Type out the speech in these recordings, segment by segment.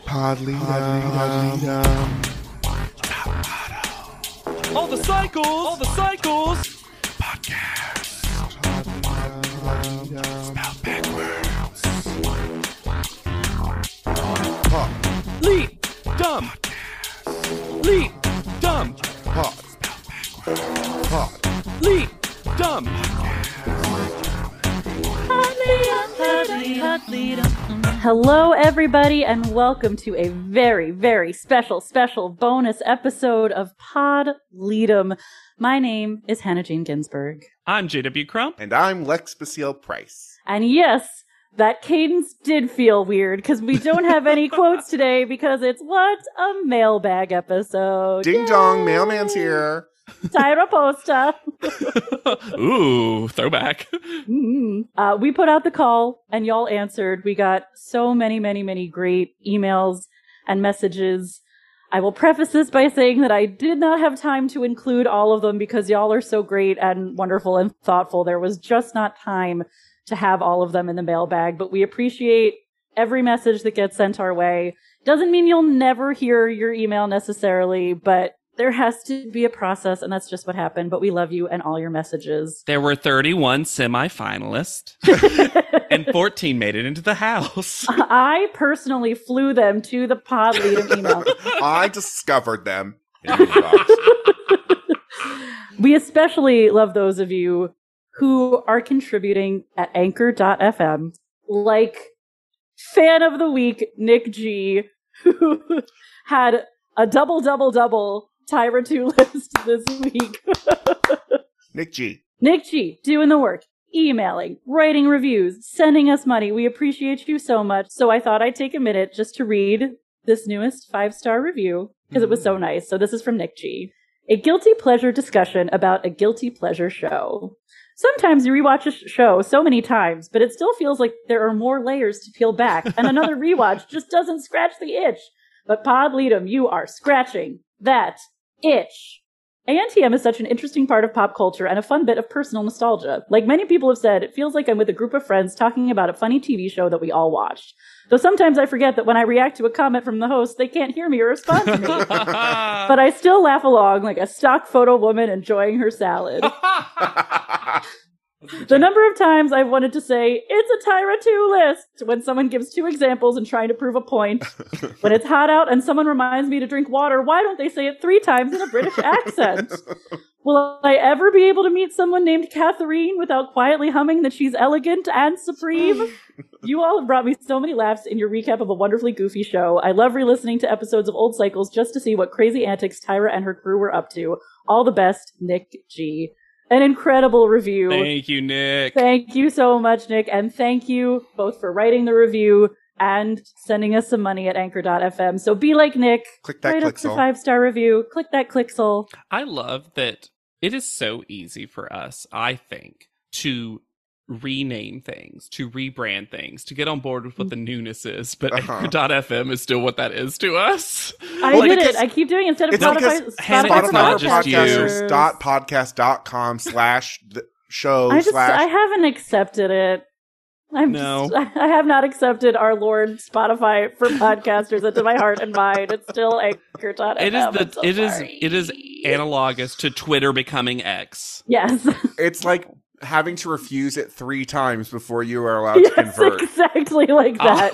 Podleadum. All the cycles. Podcast. Spelled backwards. Pod. Leap. Dumb. Leap. Dumb. Pod. Pod. Leap. Dumb. Hello, everybody, and welcome to a very, very special bonus episode of Pod Leadum. My name is Hannah Jane Ginsburg. I'm JW Crump. And I'm Lex Basile Price. And yes, that cadence did feel weird because we don't have any quotes today because it's what? A mailbag episode. Ding dong, mailman's here. Tyra Posta. Ooh, throwback. We put out the call and y'all answered. We got so many great emails and messages. I will preface this by saying that I did not have time to include all of them because y'all are so great and wonderful and thoughtful. There was just not time to have all of them in the mailbag, but we appreciate every message that gets sent our way. Doesn't mean you'll never hear your email necessarily, but there has to be a process, and that's just what happened. But we love you and all your messages. There were 31 semi-finalists, and 14 made it into the house. I personally flew them to the Pod Leadum email. I discovered them in the box. We especially love those of you who are contributing at Anchor.fm, like fan of the week, Nick G, who had a double Tyra 2 list this week. Nick G, doing the work, emailing, writing reviews, sending us money. We appreciate you so much. So I thought I'd take a minute just to read this newest 5-star review because it was so nice. So this is from Nick G. A guilty pleasure discussion about a guilty pleasure show. Sometimes you rewatch a show so many times, but it still feels like there are more layers to peel back, and another rewatch just doesn't scratch the itch. But Pod Leadum, you are scratching that itch. ANTM is such an interesting part of pop culture and a fun bit of personal nostalgia. Like many people have said, it feels like I'm with a group of friends talking about a funny TV show that we all watched. Though sometimes I forget that when I react to a comment from the host, they can't hear me or respond to me. But I still laugh along like a stock photo woman enjoying her salad. The number of times I've wanted to say, it's a Tyra 2 list, when someone gives 2 examples and trying to prove a point. When it's hot out and someone reminds me to drink water, why don't they say it 3 times in a British accent? Will I ever be able to meet someone named Catherine without quietly humming that she's elegant and supreme? You all have brought me so many laughs in your recap of a wonderfully goofy show. I love re-listening to episodes of old cycles just to see what crazy antics Tyra and her crew were up to. All the best, Nick G. An incredible review. Thank you, Nick. Thank you so much, Nick. And thank you both for writing the review and sending us some money at Anchor.fm. So be like Nick. Click that write us clicksel. a 5-star review. Click that clicksel. I love that it is so easy for us, I think, to rename things, to rebrand things, to get on board with what the newness is, but Anchor.fm is still what that is to us. I did it. I keep doing it instead of It's Spotify. because Hannah, Spotify it's not just you. Podcasters.podcast.com/show/ I haven't accepted it. I have not accepted our Lord Spotify for podcasters into my heart and mind. It's still Anchor.fm. It is analogous to Twitter becoming X. Yes. It's like having to refuse it 3 times before you are allowed to convert. Exactly like that.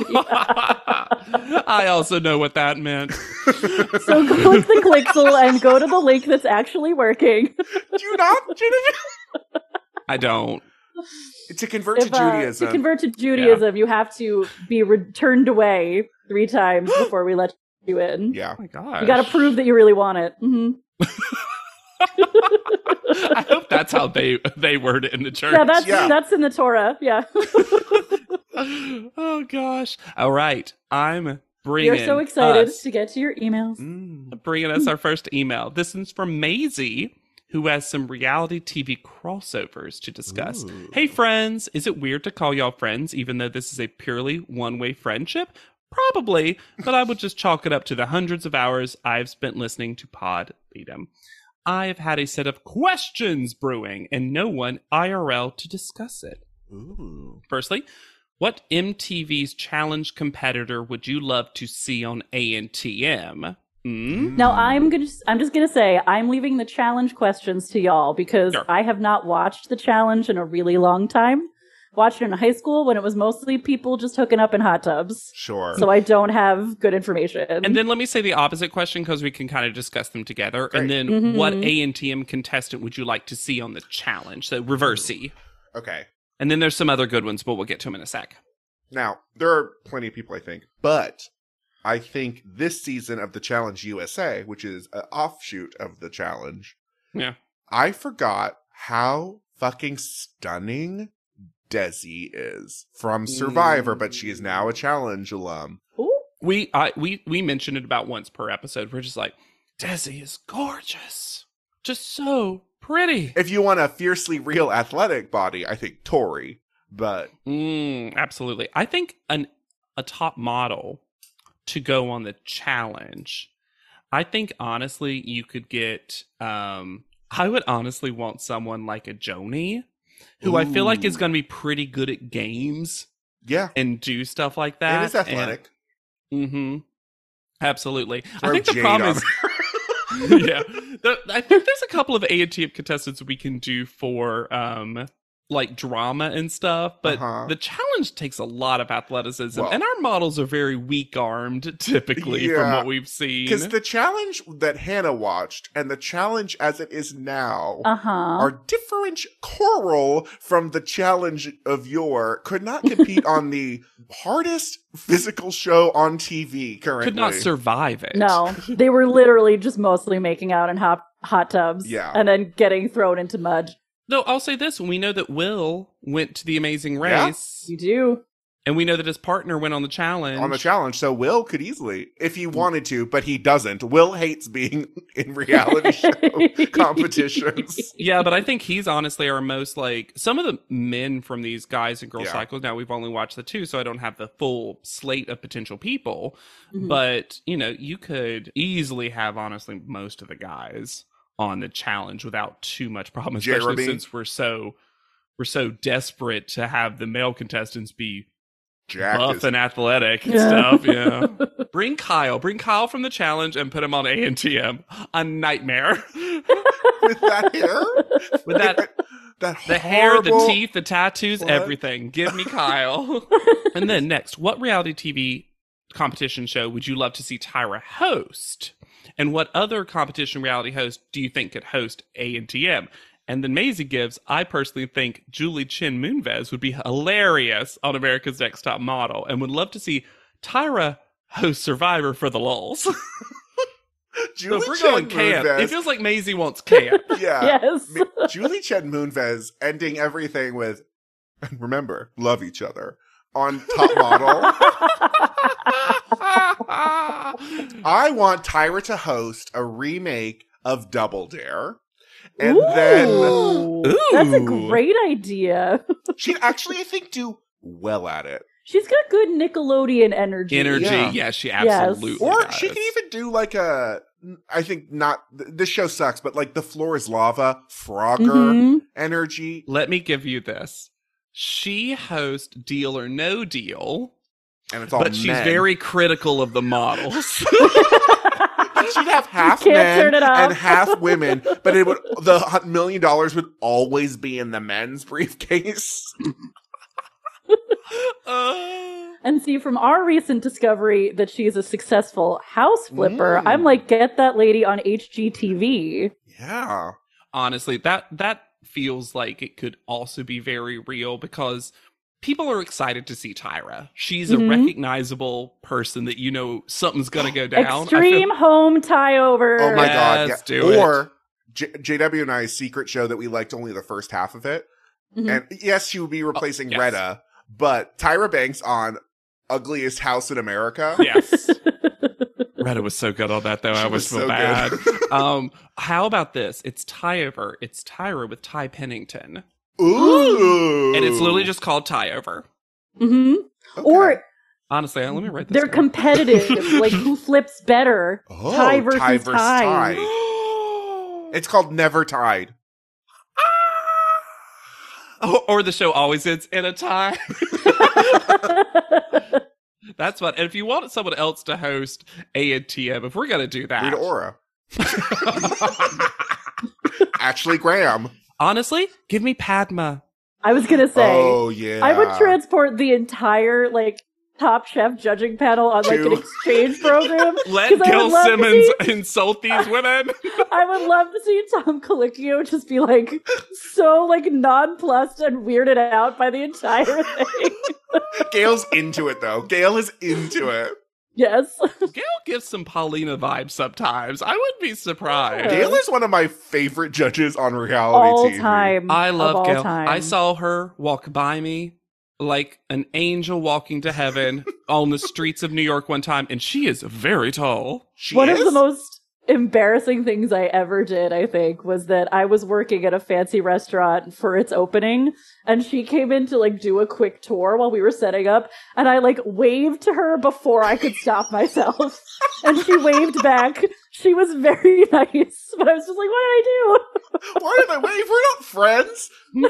I also know what that meant. So click the clicksel and go to the link that's actually working. Do you not? I don't. To convert to Judaism. To convert to Judaism, you have to be turned away 3 times before we let you in. Yeah. Oh my gosh. You got to prove that you really want it. Mm-hmm. I hope that's how they word it in the church. Yeah, that's in the Torah. Yeah. Oh gosh. All right. I'm bringing We're so excited to get to your emails. Bringing us our first email. This is from Maisie, who has some reality TV crossovers to discuss. Ooh. Hey friends, is it weird to call y'all friends even though this is a purely one-way friendship? Probably, but I would just chalk it up to the hundreds of hours I've spent listening to Pod Leadum. I've had a set of questions brewing and no one IRL to discuss it. Ooh. Firstly, What MTV's challenge competitor would you love to see on ANTM? Now I'm just gonna say I'm leaving the challenge questions to y'all because Sure. I have not watched the challenge in a really long time. Watched it in high school when it was mostly people just hooking up in hot tubs. Sure. So I don't have good information. And then let me say the opposite question because we can kind of discuss them together. Great. And then Mhm. what ANTM contestant would you like to see on the challenge? So reverse-y. Okay. And then there's some other good ones, but we'll get to them in a sec. Now, there are plenty of people, I think. But I think this season of the Challenge USA, which is an offshoot of the challenge, Yeah. I forgot how fucking stunning Desi is from Survivor, but she is now a challenge alum. Ooh. We mentioned it about once per episode. We're just like, Desi is gorgeous. Just so pretty. If you want a fiercely real athletic body, I think Tori. But Absolutely. I think a top model to go on the challenge. I think honestly you could get I would honestly want someone like a Joni, who I feel like is Ooh. going to be pretty good at games yeah, and do stuff like that. it is athletic. Absolutely. Throw I think the Jade problem on is yeah. I think there's a couple of ANTM contestants we can do for like drama and stuff, but Uh-huh. the challenge takes a lot of athleticism, Well- and our models are very weak-armed typically from Yeah, what we've seen. Because the challenge that Hannah watched and the challenge as it is now Uh-huh. are different. Coral from the challenge of yore could not compete on the hardest physical show on TV currently. Could not survive it. No, they were literally just mostly making out in hot tubs Yeah. and then getting thrown into mud. Though I'll say this, we know that Will went to the Amazing Yeah. Race, You do. and we know that his partner went on the challenge. on the challenge. So Will could easily, if he wanted to, but he doesn't. Will hates being in reality show competitions. Yeah, but I think he's honestly our most like some of the men from these guys and girl Yeah. cycles. Now we've only watched the two, so I don't have the full slate of potential people. Mhm. But you could easily have honestly most of the guys on the challenge without too much problem, especially Jeremy. since we're so desperate to have the male contestants be Jack buff is and athletic and Yeah. stuff. Yeah, bring Kyle from the challenge and put him on ANTM. A nightmare. with that hair, With that that the hair, the horrible- teeth, the tattoos, What? everything. Give me Kyle. And then next, what reality TV competition show would you love to see Tyra host? And what other competition reality host do you think could host ANTM? And then Maisie gives, I personally think Julie Chen Moonves would be hilarious on America's Next Top Model and would love to see Tyra host Survivor for the lulz. So Julie if we're Chen going camp, Moonves- it feels like Maisie wants camp. yeah. Yes. Julie Chen Moonves ending everything with, remember, love each other on Top Model. I want Tyra to host a remake of Double Dare. And then Ooh. That's a Ooh. great idea. she'd actually, I think, do well at it. She's got good Nickelodeon energy. Energy, Yeah. yeah, she absolutely Or does. she could even do like a, I think not, this show sucks, but like The Floor is Lava, Frogger Mhm. energy. Let me give you this. She hosts Deal or No Deal, And it's all but she's men. very critical of the models. And she'd have half Can't men turn it off. and half women, but it would the $1 million would always be in the men's briefcase. And see, from our recent discovery that she's a successful house flipper, Mm. I'm like, get that lady on HGTV. Yeah. Honestly, that feels like it could also be very real because people are excited to see Tyra. She's a Mhm. recognizable person that something's gonna go down. I feel- Extreme home tie over. Oh my god. Yes, Yeah. do it. Or JW and I's secret show that we liked only the first half of it. Mhm. And yes, she would be replacing yes. Retta, but Tyra Banks on Ugliest House in America. Yes. Retta was so good on that though. She I was was so so bad. good. How about this? It's Tyover. It's Tyra with Ty Pennington. Ooh. And it's literally just called Tyover. Mhm. Okay. Or Honestly, let me write this they're down. competitive. Like, who flips better? Oh, Ty versus Ty. It's called Never Tied. Or the show always ends in a tie. That's fun. And if you want someone else to host A&TM, if we're going to do that. Rita Ora. Ashley Graham. Honestly, give me Padma. I was going to say. Oh, yeah. I would transport the entire, Top Chef judging panel on, an exchange program. Let Gil Simmons insult these women. I would love to see Tom Colicchio just be, so, nonplussed and weirded out by the entire thing. Gail's into it, though. Gail is into it. Yes. Gail gives some Paulina vibes sometimes. I wouldn't be surprised. Gail is one of my favorite judges on reality TV. Time. I love Gail. Time. I saw her walk by me like an angel walking to heaven on the streets of New York one time, and she is very tall. One of the most embarrassing things I ever did, I think, was that I was working at a fancy restaurant for its opening, and she came in to do a quick tour while we were setting up, and I waved to her before I could stop myself. And she waved back. She was very nice, but I was just like, what did I do? Why did I wave? We're not friends.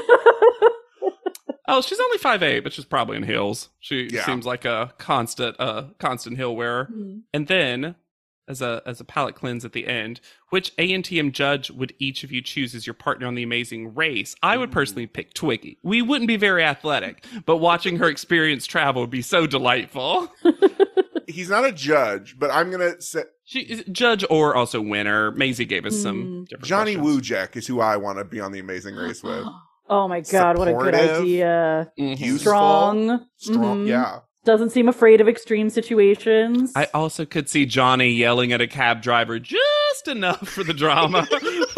Oh, she's only 5'8", but she's probably in heels. She seems like a constant heel wearer. Mm-hmm. And then, as a palate cleanse at the end, which A&TM judge would each of you choose as your partner on The Amazing Race? I would personally pick Twiggy. We wouldn't be very athletic, but watching her experience travel would be so delightful. He's not a judge, but I'm gonna say she is judge or also winner. Maisie gave us some different Johnny questions. Woojack is who I want to be on The Amazing Race with. Oh my God, what a good idea. Mm-hmm. Strong. Mm-hmm. Yeah. Doesn't seem afraid of extreme situations. I also could see Johnny yelling at a cab driver just enough for the drama.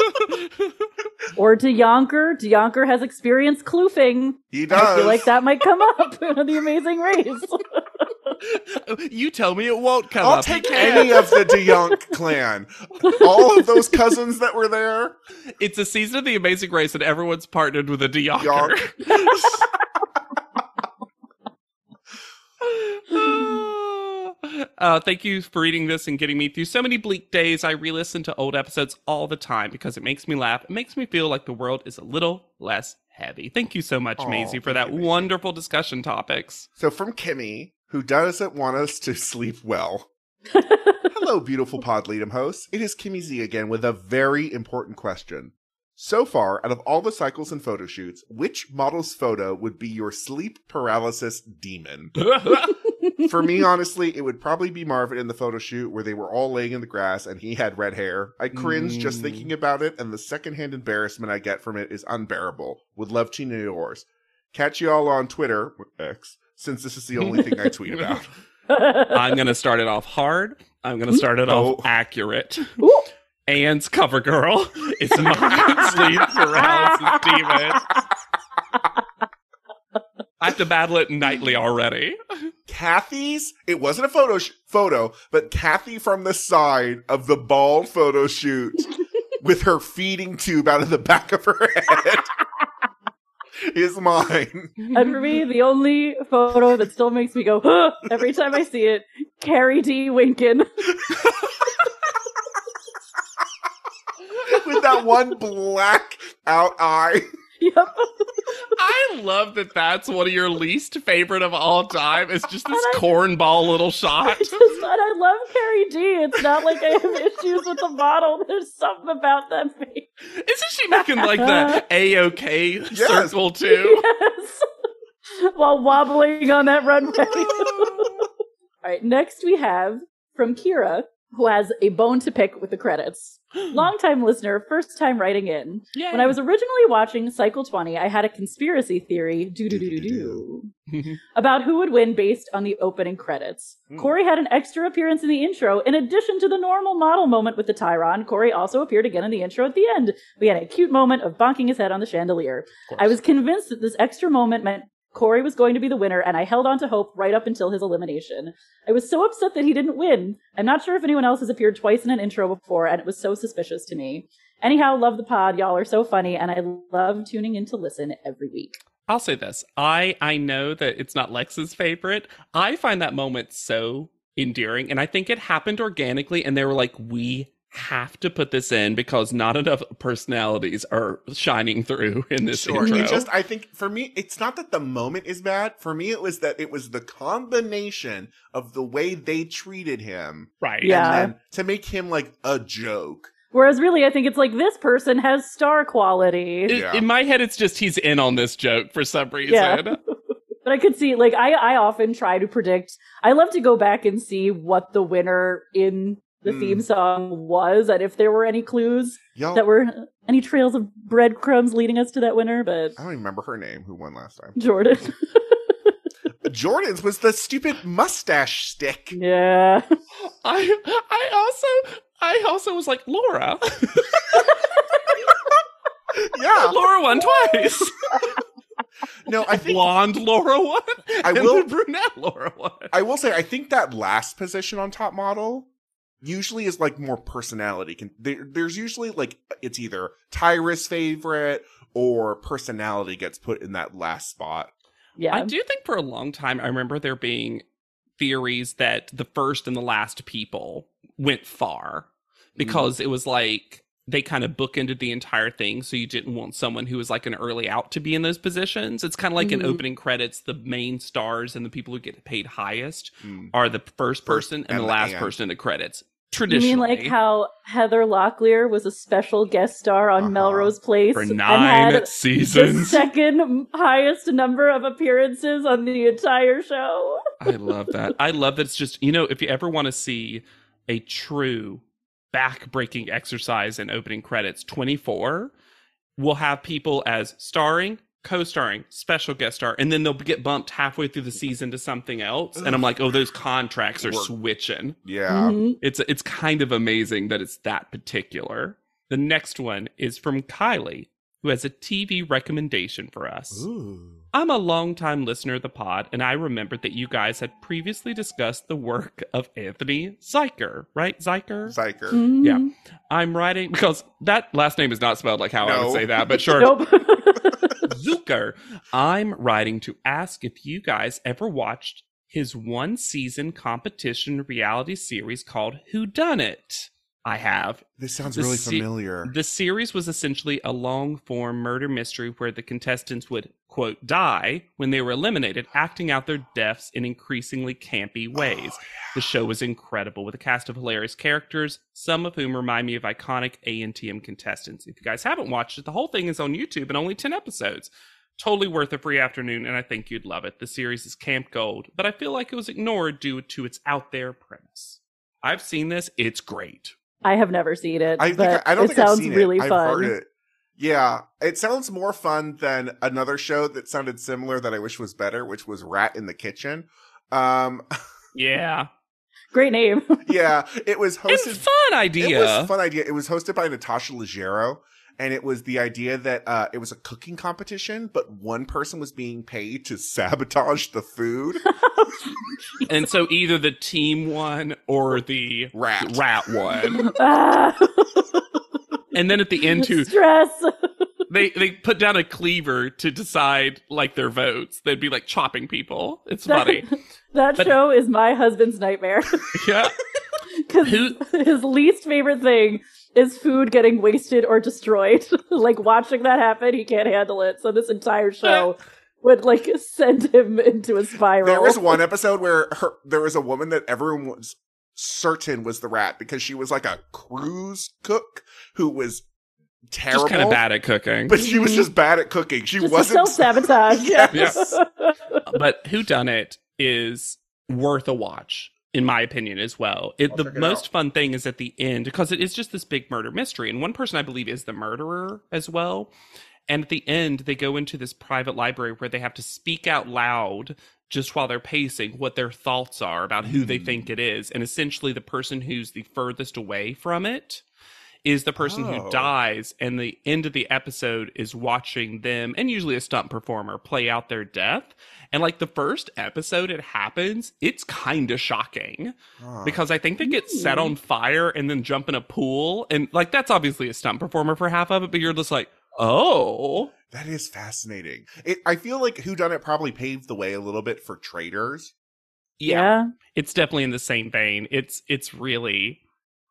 Or DeYonker. DeYonker has experienced kloofing. He does. I feel like that might come up in The Amazing Race. You tell me it won't come I'll up. take any of the DeYonk clan. All of those cousins that were there. It's a season of The Amazing Race and everyone's partnered with a DeYonker. Thank you for reading this and getting me through so many bleak days. I re-listen to old episodes all the time because it makes me laugh. It makes me feel like the world is a little less heavy. Thank you so much, Maisie, for that wonderful discussion topics. So from Kimmy, who doesn't want us to sleep well. Hello, beautiful Podleadum hosts. It is Kimmy Z again with a very important question. So far, out of all the cycles and photo shoots, which model's photo would be your sleep paralysis demon? For me, honestly, it would probably be Marvin in the photo shoot where they were all laying in the grass and he had red hair. I cringe just thinking about it, and the secondhand embarrassment I get from it is unbearable. Would love to know yours. Catch you all on Twitter, X, since this is the only thing I tweet about. I'm going to start it off hard. I'm going to start it off accurate. Ooh. Anne's cover girl is my sleep paralysis demon. I have to battle it nightly already. Kathy's, it wasn't a photo, but Kathy from the side of the bald photo shoot with her feeding tube out of the back of her head is mine. And for me, the only photo that still makes me go, huh, every time I see it, Carrie D winking. With that one black out eye. Yep. I love that that's one of your least favorite of all time. It's just this cornball little shot. And I love Carrie D. It's not like I have issues with the model. There's something about that face. Isn't she making like the A-OK circle too? Yes. While wobbling on that runway. All right, next we have from Kira, who has a bone to pick with the credits. Longtime listener, first time writing in. Yay. When I was originally watching Cycle 20, I had a conspiracy theory about who would win based on the opening credits. Corey had an extra appearance in the intro. In addition to the normal model moment with the Tyron, Corey also appeared again in the intro at the end. We had a cute moment of bonking his head on the chandelier. I was convinced that this extra moment meant Corey was going to be the winner, and I held on to hope right up until his elimination. I was so upset that he didn't win. I'm not sure if anyone else has appeared twice in an intro before, and it was so suspicious to me. Anyhow, love the pod. Y'all are so funny, and I love tuning in to listen every week. I'll say this. I know that it's not Lex's favorite. I find that moment so endearing, and I think it happened organically, and they were like, we have to put this in because not enough personalities are shining through in this Sure. intro. I think for me, it's not that the moment is bad. For me, it was that it was the combination of the way they treated him. Right. Yeah. And then to make him like a joke. Whereas really, I think it's like this person has star quality. Yeah. In my head, it's just he's in on this joke for some reason. Yeah. But I could see, like, I often try to predict. I love to go back and see what the winner in the theme song was, and if there were any clues Y'all, that were any trails of breadcrumbs leading us to that winner. But I don't even remember her name, who won last time. Jordan. Jordan's was the stupid mustache stick. Yeah. I also was like, Laura. Yeah. Laura won twice. No, I think Blonde Laura won. I and will- the brunette Laura won. I will say I think that last position on top model usually is like more personality. There's usually like it's either Tyra's favorite or personality gets put in that last spot. Yeah. I do think for a long time, I remember there being theories that the first and the last people went far because it was like they kind of bookended the entire thing. So you didn't want someone who was like an early out to be in those positions. It's kind of like in opening credits, the main stars and the people who get paid highest are the first person and the last person in the credits. You Traditionally. mean like how Heather Locklear was a special guest star on Melrose Place for and 9 had the seasons. second highest number of appearances on the entire show? I love that. I love that it's just, you know, if you ever want to see a true back-breaking exercise in opening credits, 24 will have people as starring, co-starring, special guest star, and then they'll get bumped halfway through the season to something else. And I'm like, oh, those contracts are switching. Yeah. Mhm. It's kind of amazing that it's that particular. The next one is from Kylie, who has a TV recommendation for us. Ooh. I'm a longtime listener of the pod, and I remembered that you guys had previously discussed the work of Anthony Zuiker, right? Zuiker? Zyker. Mhm. Yeah. I'm writing, because that last name is not spelled like how I No. would say that, but sure. Nope. Zucker. I'm writing to ask if you guys ever watched his one-season competition reality series called Who Done It? I have. This sounds The really se- familiar. The series was essentially a long-form murder mystery where the contestants would, quote, die when they were eliminated, acting out their deaths in increasingly campy ways. The show was incredible, with a cast of hilarious characters, some of whom remind me of iconic A&TM contestants. If you guys haven't watched it, the whole thing is on YouTube and only 10 episodes. Totally worth a free afternoon, and I think you'd love it. The series is camp gold, but I feel like it was ignored due to its out-there premise. I've seen this. It's great. I have never seen it, I but don't it think I've sounds seen really it. I've fun. heard it. Yeah, it sounds more fun than another show that sounded similar that I wish was better, which was Rat in the Kitchen. Yeah. Great name. Yeah, it was It's hosted. a fun idea. It was a fun idea. It was hosted by Natasha Leggero, and it was the idea that it was a cooking competition, but one person was being paid to sabotage the food. And so either the team won or the Rat. won. Ah, And then at the end, too, stress. they put down a cleaver to decide like their votes. They'd be like chopping people. It's funny. That But- show is my husband's nightmare. Yeah. Because Who- his least favorite thing is food getting wasted or destroyed. Like, watching that happen, he can't handle it. So this entire show would, like, send him into a spiral. There was one episode where there was a woman that everyone was certain was the rat because she was like a cruise cook who was terrible. Just kind of bad at cooking. But she was just bad at cooking. She Just wasn't. self-sabotage. Yes. But Whodunit is worth a watch, in my opinion, as well. The check it most out. fun thing is at the end, because it is just this big murder mystery. And one person, I believe, is the murderer as well. And at the end, they go into this private library where they have to speak out loud just while they're pacing what their thoughts are about who they think it is. And essentially, the person who's the furthest away from it is the person Oh. who dies, and the end of the episode is watching them, and usually a stunt performer, play out their death. And like the first episode it happens, it's kind of shocking Huh. because I think they get set on fire and then jump in a pool, and like that's obviously a stunt performer for half of it, but you're just like, oh, That is fascinating. I feel like Whodunit probably paved the way a little bit for traders. yeah. It's definitely in the same vein. It's really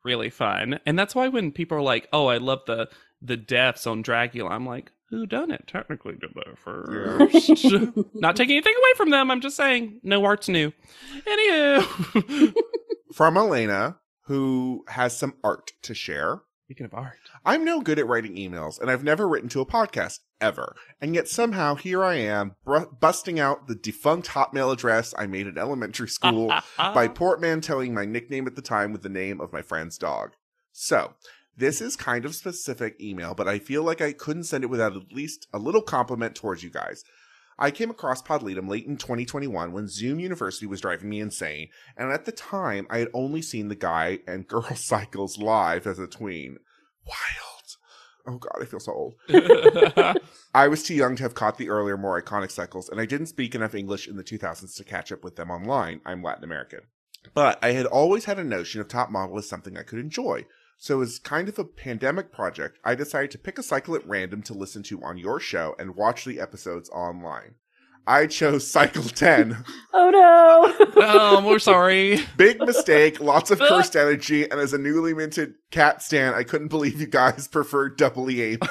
really fun. And that's why when people are like, oh, I love the deaths on Dragula, I'm like, who done it? Technically did that first. Not taking anything away from them. I'm just saying, no art's new. Anywho. From Elena, who has some art to share. Speaking of art. I'm no good at writing emails, and I've never written to a podcast, ever. And yet somehow here I am, busting out the defunct Hotmail address I made in elementary school by portmanteauing my nickname at the time with the name of my friend's dog. So, this is kind of specific email, but I feel like I couldn't send it without at least a little compliment towards you guys. I came across Podleadum late in 2021 when Zoom University was driving me insane, and at the time, I had only seen the guy and girl cycles live as a tween. Wild. Oh god, I feel so old. I was too young to have caught the earlier, more iconic cycles, and I didn't speak enough English in the 2000s to catch up with them online. I'm Latin American. But I had always had a notion of Top Model as something I could enjoy. So as kind of a pandemic project, I decided to pick a cycle at random to listen to on your show and watch the episodes online. I chose Cycle 10. Oh no! Oh, we're sorry. Big mistake, lots of cursed energy, and as a newly minted cat stan, I couldn't believe you guys preferred Double E Amy.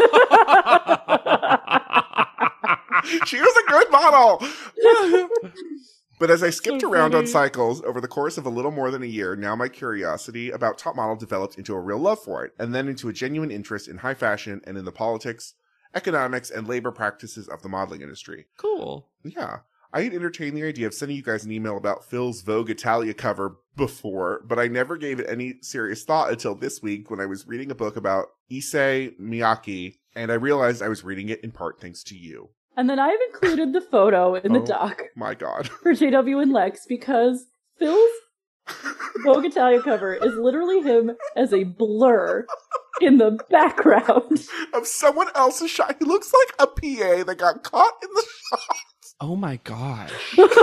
She was a good model! But as I skipped around on cycles over the course of a little more than a year, now my curiosity about Top Model developed into a real love for it, and then into a genuine interest in high fashion and in the politics, economics, and labor practices of the modeling industry. Cool. Yeah. I had entertained the idea of sending you guys an email about Phil's Vogue Italia cover before, but I never gave it any serious thought until this week when I was reading a book about Issey Miyake, and I realized I was reading it in part thanks to you. And then I've included the photo in the doc My god. for JW and Lex because Phil's Vogue Italia cover is literally him as a blur in the background. Of someone else's shot. He looks like a PA that got caught in the shot. Oh my gosh.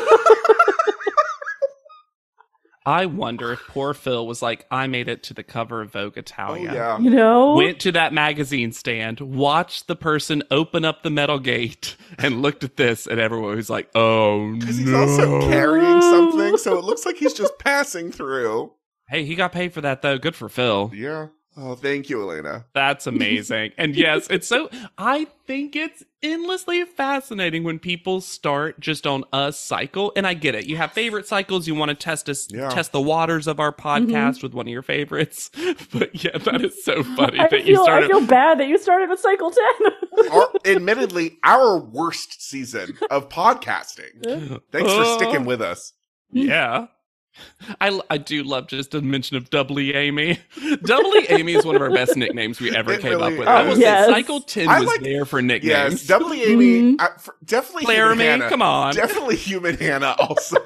I wonder if poor Phil was like, I made it to the cover of Vogue Italia. Oh, yeah. You know? Went to that magazine stand, watched the person open up the metal gate, and looked at this, and everyone was like, oh no. Because he's also carrying something, so it looks like he's just passing through. Hey, he got paid for that, though. Good for Phil. Yeah. Oh, thank you, Elena. That's amazing. And yes, I think it's endlessly fascinating when people start just on a cycle. And I get it. You have favorite cycles. You want to test the waters of our podcast with one of your favorites. But yeah, that is so funny I that you started. I feel bad that you started with Cycle 10. Admittedly, our worst season of podcasting. Thanks for sticking with us. Yeah. I do love just a mention of Double E Amy. Double E Amy is one of our best nicknames we ever came up with. I will say Cycle 10 was there for nicknames. Yes, Double E Amy, definitely Claire Human Hannah. come on. Definitely Human Hannah also.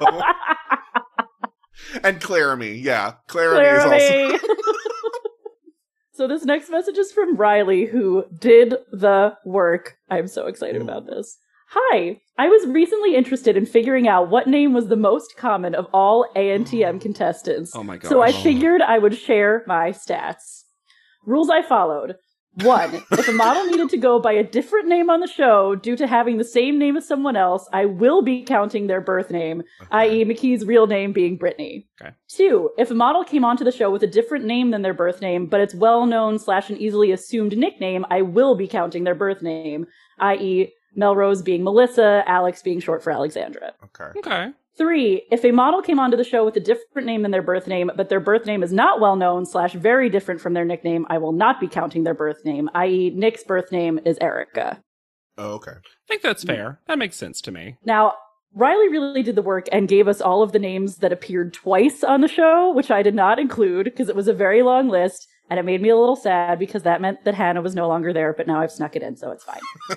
And Claire Me, yeah. Claire Me is also. So this next message is from Riley, who did the work. I'm so excited about this. Hi, I was recently interested in figuring out what name was the most common of all ANTM contestants. Oh my god. So I figured I would share my stats. Rules I followed. 1. If a model needed to go by a different name on the show due to having the same name as someone else, I will be counting their birth name, i.e. McKee's real name being Brittany. Okay. 2. If a model came onto the show with a different name than their birth name, but it's well-known / an easily assumed nickname, I will be counting their birth name, i.e. Melrose being Melissa, Alex being short for Alexandra. Okay. 3. If a model came onto the show with a different name than their birth name, but their birth name is not well known / very different from their nickname, I will not be counting their birth name, i.e. Nick's birth name is Erica. Oh, okay. I think that's fair. That makes sense to me. Now, Riley really did the work and gave us all of the names that appeared twice on the show, which I did not include because it was a very long list. And it made me a little sad because that meant that Hannah was no longer there, but now I've snuck it in, so it's fine.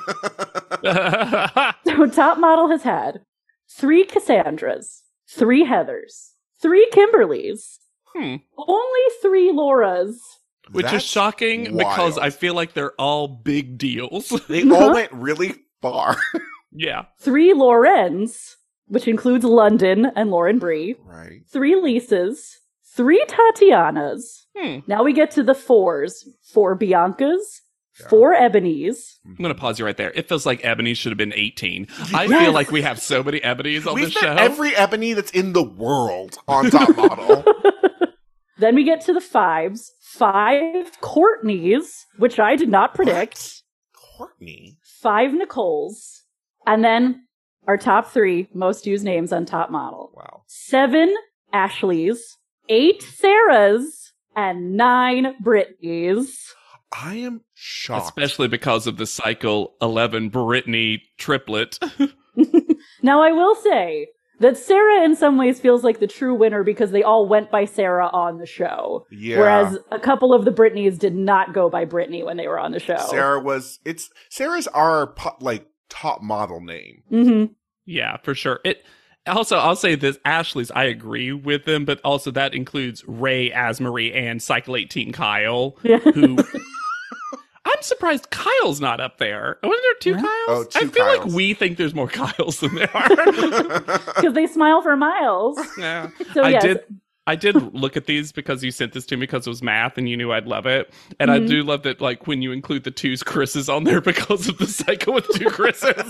So Top Model has had 3 Cassandras, 3 Heathers, 3 Kimberlys, only 3 Lauras. Which is shocking because I feel like they're all big deals. They all went really far. Yeah. 3 Lorens, which includes London and Lauren Bree. Right. 3 Lisas, 3 Tatianas. Now we get to the 4s. 4 Biancas, 4 Ebonies. I'm going to pause you right there. It feels like Ebony should have been 18. I feel like we have so many Ebonies on this show. Every Ebony that's in the world on Top Model. Then we get to the fives. 5 Courtneys, which I did not predict. What? Courtney? 5 Nicoles. And then our top 3 most used names on Top Model. Wow. 7 Ashleys, 8 Sarahs, and 9 Brittany's. I am shocked. Especially because of the Cycle 11 Brittany triplet. Now, I will say that Sarah in some ways feels like the true winner because they all went by Sarah on the show. Yeah. Whereas a couple of the Brittany's did not go by Brittany when they were on the show. Sarah's our top model name. Mm-hmm. Yeah, for sure. Also, I'll say this, Ashley's, I agree with them, but also that includes Ray Asmarie and Cycle 18 Kyle, Yeah. who... I'm surprised Kyle's not up there. Wasn't there 2 Kyles? Oh, 2 I feel Kyles. like we think there's more Kyles than there are. Because they smile for miles. Yeah. So, yes. I did look at these because you sent this to me because it was math and you knew I'd love it. And I do love that, like, when you include the 2 Chris's on there because of the cycle with 2 Chris's.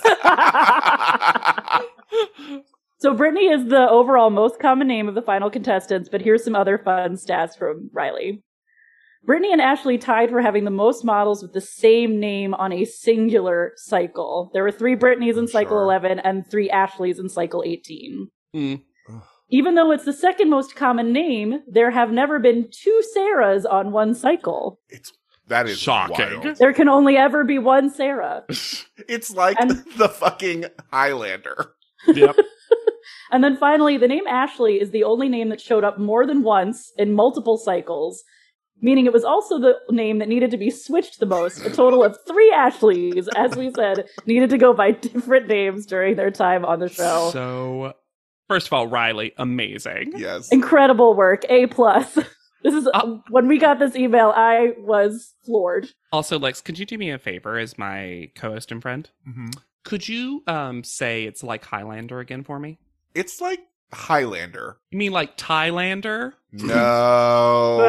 So Brittany is the overall most common name of the final contestants, but here's some other fun stats from Riley. Brittany and Ashley tied for having the most models with the same name on a singular cycle. There were 3 Brittany's in Cycle 11 and 3 Ashleys in Cycle 18. Mm. Even though it's the second most common name, there have never been 2 Sarahs on one cycle. That is shocking. wild. There can only ever be one Sarah. It's like the fucking Highlander. Yep. And then finally, the name Ashley is the only name that showed up more than once in multiple cycles, meaning it was also the name that needed to be switched the most. A total of 3 Ashleys, as we said, needed to go by different names during their time on the show. So, first of all, Riley, amazing. Yes. Incredible work. A+. This is when we got this email, I was floored. Also, Lex, could you do me a favor as my co-host and friend? Mm-hmm. Could you say it's like Highlander again for me? It's like Highlander. You mean like Thailander? No.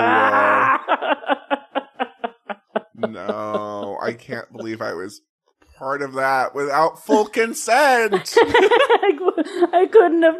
No. I can't believe I was part of that without full consent. I couldn't have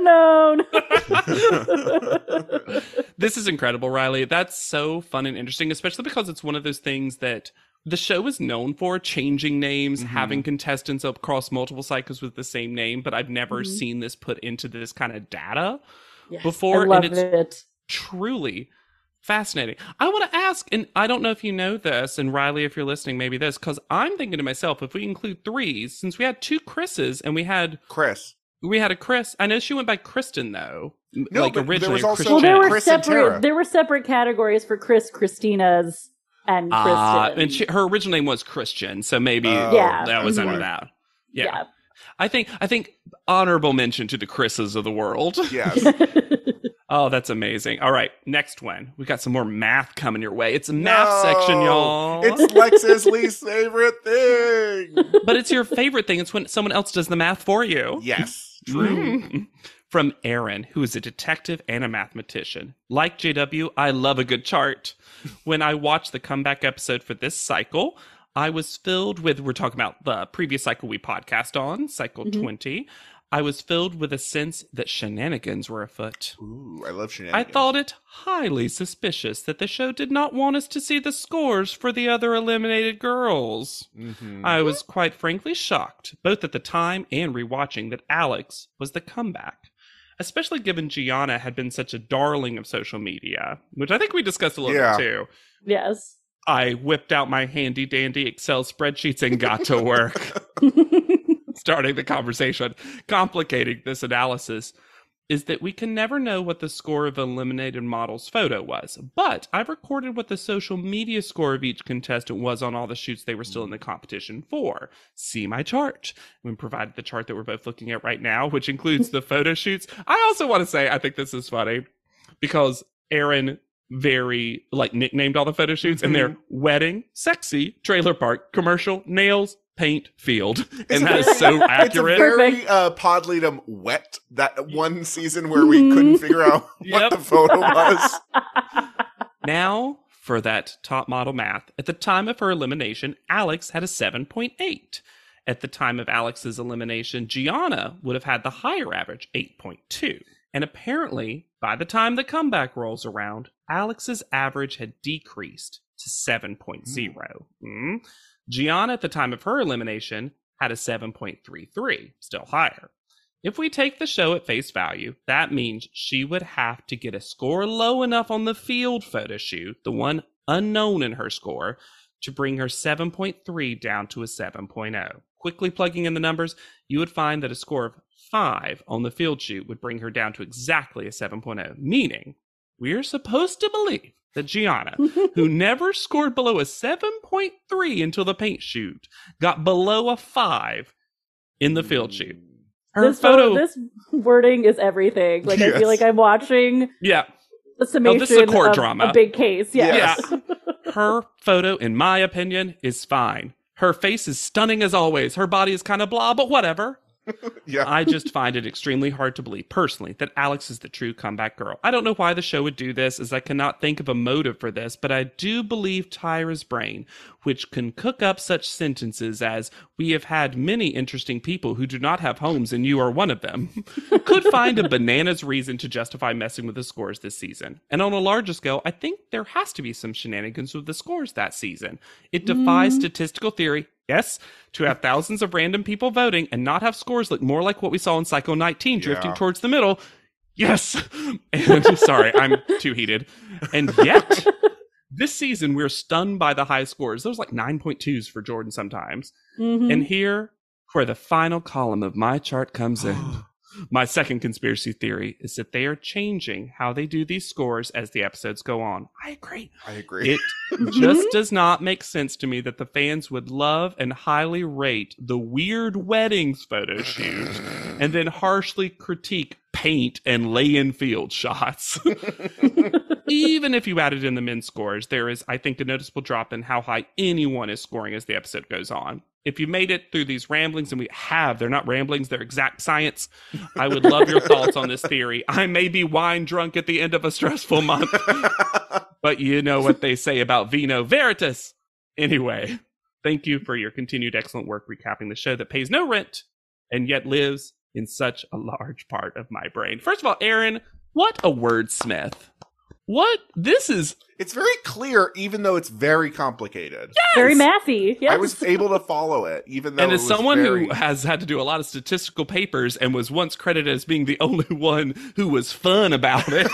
known. This is incredible, Riley. That's so fun and interesting, especially because it's one of those things that the show is known for, changing names, having contestants across multiple cycles with the same name, but I've never seen this put into this kind of data before. I love and it's truly fascinating. I want to ask, and I don't know if you know this, and Riley, if you're listening, maybe this, because I'm thinking to myself, if we include 3s, since we had 2 Chris's and we had a Chris. I know she went by Kristen though. No, like but originally, there was also Christian. Well, Chris and Tara. there were separate categories for Chris, Christina's, and Kristen. And her original name was Christian, so maybe that was under that. Yeah. I think honorable mention to the Chris's of the world. Yes. Oh, that's amazing. All right, next one. We got some more math coming your way. It's a math section, y'all. It's Lex's least favorite thing. But it's your favorite thing. It's when someone else does the math for you. Yes, true. From Aaron, who is a detective and a mathematician. Like JW, I love a good chart. When I watched the comeback episode for this cycle, I was filled with, we're talking about the previous cycle we podcast on, cycle 20. I was filled with a sense that shenanigans were afoot. Ooh, I love shenanigans. I thought it highly suspicious that the show did not want us to see the scores for the other eliminated girls. I was quite frankly shocked, both at the time and rewatching, that Alex was the comeback. Especially given Gianna had been such a darling of social media, which I think we discussed a little bit too. Yes. I whipped out my handy dandy Excel spreadsheets and got to work. Starting the conversation, complicating this analysis, is that we can never know what the score of the eliminated model's photo was. But I've recorded what the social media score of each contestant was on all the shoots they were still in the competition for. See my chart. We provided the chart that we're both looking at right now, which includes the photo shoots. I also want to say, I think this is funny, because Aaron very nicknamed all the photo shoots, and they're wedding, sexy, trailer park, commercial, nails, paint, field. And that is so accurate. It's a very Podleadum wet, that one season where we couldn't figure out what the photo was. Now, for that top model math. At the time of her elimination, Alex had a 7.8. At the time of Alex's elimination, Gianna would have had the higher average, 8.2. And apparently, By the time the comeback rolls around, Alex's average had decreased to 7.0. Gianna, at the time of her elimination, had a 7.33, still higher. If we take the show at face value, that means she would have to get a score low enough on the field photo shoot, the one unknown in her score, to bring her 7.3 down to a 7.0. Quickly plugging in the numbers, you would find that a score of 5 on the field shoot would bring her down to exactly a 7.0, meaning we're supposed to believe that Gianna, who never scored below a 7.3 until the paint shoot, got below a 5 in the field shoot. Her this wording is everything. Like, I feel like I'm watching a summation this is a court of drama. A big case. Yes. Yeah. Her photo, in my opinion, is fine. Her face is stunning as always. Her body is kind of blah, but whatever. I just find it extremely hard to believe, personally, that Alex is the true comeback girl. I don't know why the show would do this, as I cannot think of a motive for this, but I do believe Tyra's brain, which can cook up such sentences as, "We have had many interesting people who do not have homes, and you are one of them," could find a bananas reason to justify messing with the scores this season. And on a larger scale, I think there has to be some shenanigans with the scores that season. It defies statistical theory. Yes, to have thousands of random people voting and not have scores look more like what we saw in Psycho 19 drifting towards the middle. Yes. And sorry, I'm too heated. And yet, this season, we're stunned by the high scores. Those like 9.2s for Jordan sometimes. And here, where the final column of my chart comes in. My second conspiracy theory is that they are changing how they do these scores as the episodes go on. I agree. It just does not make sense to me that the fans would love and highly rate the weird weddings photo shoot and then harshly critique paint and lay-in field shots. Even if you added in the men's scores, there is, I think, a noticeable drop in how high anyone is scoring as the episode goes on. If you made it through these ramblings, and they're not ramblings, they're exact science, I would love your thoughts on this theory. I may be wine drunk at the end of a stressful month, but you know what they say about vino veritas. Anyway, thank you for your continued excellent work recapping the show that pays no rent and yet lives in such a large part of my brain. First of all, Aaron, what a wordsmith. It's very clear, even though it's very complicated. Yes! Very mathy. Yes. I was able to follow it, even though and as someone who has had to do a lot of statistical papers and was once credited as being the only one who was fun about it.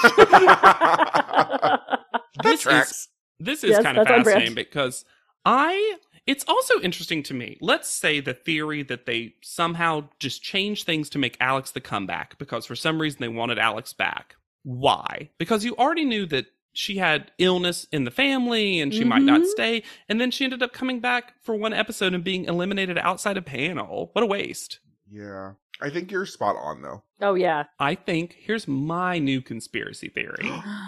This is kind of fascinating because it's also interesting to me. Let's say the theory that they somehow just changed things to make Alex the comeback because for some reason they wanted Alex back. Why? Because you already knew that she had illness in the family and she might not stay. And then she ended up coming back for one episode and being eliminated outside a panel. What a waste. Yeah. I think you're spot on, though. Oh, yeah. I think going my new conspiracy theory.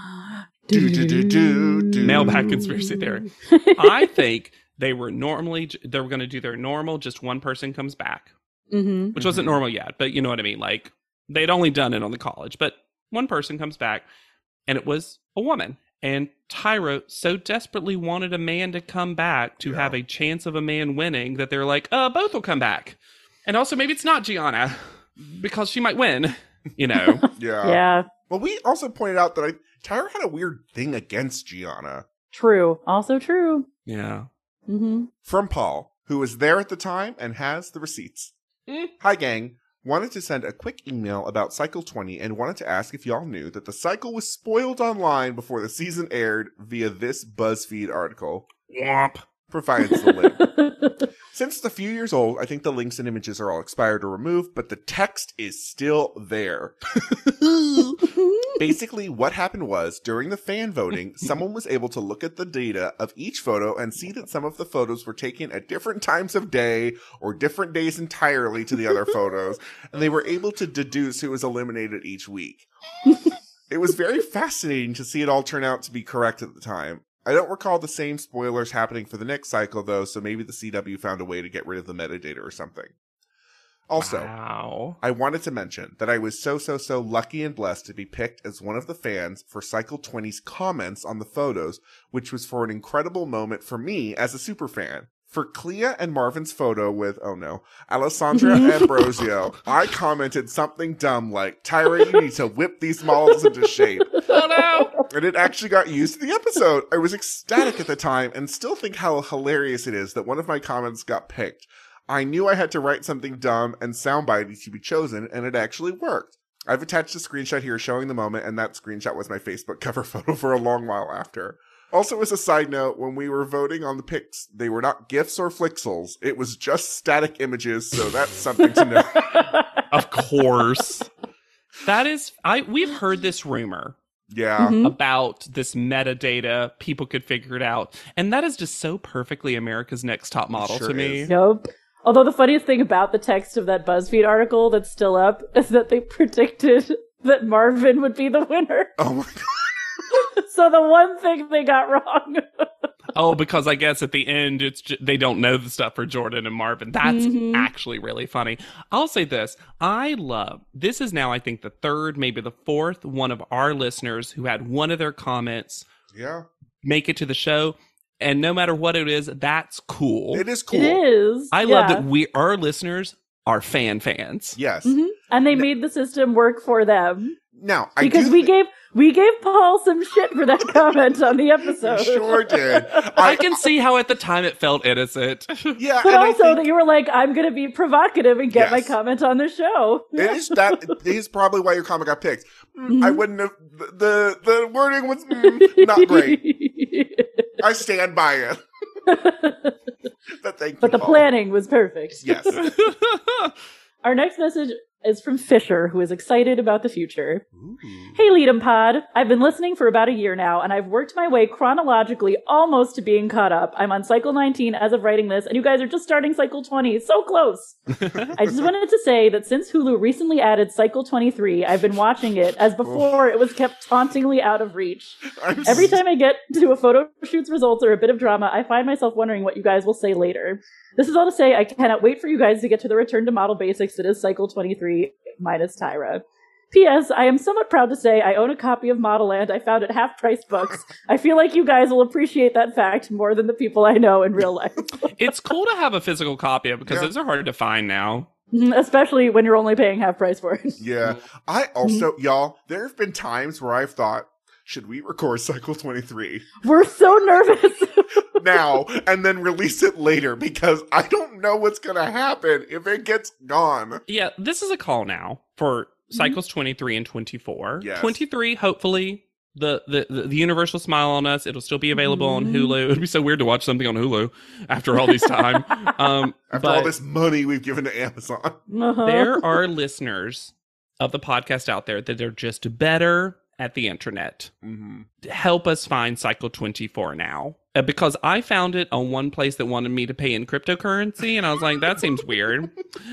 Mailbag conspiracy theory. I think they were going to do their normal, just one person comes back. Which wasn't normal yet, but you know what I mean? Like, they'd only done it on the college, but one person comes back, and it was a woman. And Tyra so desperately wanted a man to come back to have a chance of a man winning that they're like, both will come back. And also, maybe it's not Gianna, because she might win, you know? Yeah. Well, we also pointed out that Tyra had a weird thing against Gianna. True. Also true. Yeah. From Paul, who was there at the time and has the receipts. Hi, gang. Wanted to send a quick email about Cycle 20 and wanted to ask if y'all knew that the cycle was spoiled online before the season aired via this BuzzFeed article. Womp. Provides the link. Since it's a few years old, I think the links and images are all expired or removed, but the text is still there. Basically, what happened was, during the fan voting, someone was able to look at the data of each photo and see that some of the photos were taken at different times of day or different days entirely to the other photos, and they were able to deduce who was eliminated each week. It was very fascinating to see it all turn out to be correct at the time. I don't recall the same spoilers happening for the next cycle, though, so maybe the CW found a way to get rid of the metadata or something. Also, I wanted to mention that I was so lucky and blessed to be picked as one of the fans for Cycle 20's comments on the photos, which was for an incredible moment for me as a super fan. For Clea and Marvin's photo with, oh no, Alessandra Ambrosio, I commented something dumb like, Tyra, you need to whip these models into shape. Oh no! And it actually got used in the episode. I was ecstatic at the time and still think how hilarious it is that one of my comments got picked. I knew I had to write something dumb and soundbitey to be chosen, and it actually worked. I've attached a screenshot here showing the moment, and that screenshot was my Facebook cover photo for a long while after. Also, as a side note, when we were voting on the picks, they were not GIFs or Flixels. It was just static images, so that's something to know. Of course. That is, we've heard this rumor. Yeah. About this metadata, people could figure it out. And that is just so perfectly America's Next Top Model Sure to me. is. Nope. Although the funniest thing about the text of that BuzzFeed article that's still up is that they predicted that Marvin would be the winner. Oh my god. So the one thing they got wrong. Oh, because I guess at the end, they don't know the stuff for Jordan and Marvin. That's actually really funny. I'll say this. This is now, I think, the third, maybe the fourth one of our listeners who had one of their comments make it to the show. And no matter what it is, that's cool. It is cool. It is. I love that our listeners are fans. Yes. And they made the system work for them. Now, because we gave Paul some shit for that comment on the episode. We sure did. I can see how at the time it felt innocent. Yeah, but also that you were like, I'm going to be provocative and get my comment on the show. It is probably why your comment got picked. I wouldn't have. The wording was not great. I stand by it. But thank you. But the Paul. planning was perfect. Yes. Our next message is from Fisher, who is excited about the future. Ooh. Hey, Lead'em Pod. I've been listening for about a year now, and I've worked my way chronologically almost to being caught up. I'm on cycle 19 as of writing this, and you guys are just starting cycle 20. So close. I just wanted to say that since Hulu recently added cycle 23, I've been watching it, as before it was kept tauntingly out of reach. Every time I get to a photo shoot's results or a bit of drama, I find myself wondering what you guys will say later. This is all to say, I cannot wait for you guys to get to the return to model basics that is cycle 23 minus Tyra. P.S. I am somewhat proud to say I own a copy of Model Land I found at half-price books. I feel like you guys will appreciate that fact more than the people I know in real life. It's cool to have a physical copy of it because those are hard to find now. Especially when you're only paying half price for it. Yeah. I also, y'all, there have been times where I've thought, should we record cycle 23? We're so nervous. Now, and then release it later because I don't know what's going to happen if it gets gone. Yeah, this is a call now for cycles 23 and 24. Yes. 23, hopefully, the universal smile on us. It'll still be available on Hulu. It'd be so weird to watch something on Hulu after all this time. After all this money we've given to Amazon. There are listeners of the podcast out there that are just better at the internet. Help us find cycle 24 now. Because I found it on one place that wanted me to pay in cryptocurrency, and I was like, that seems weird.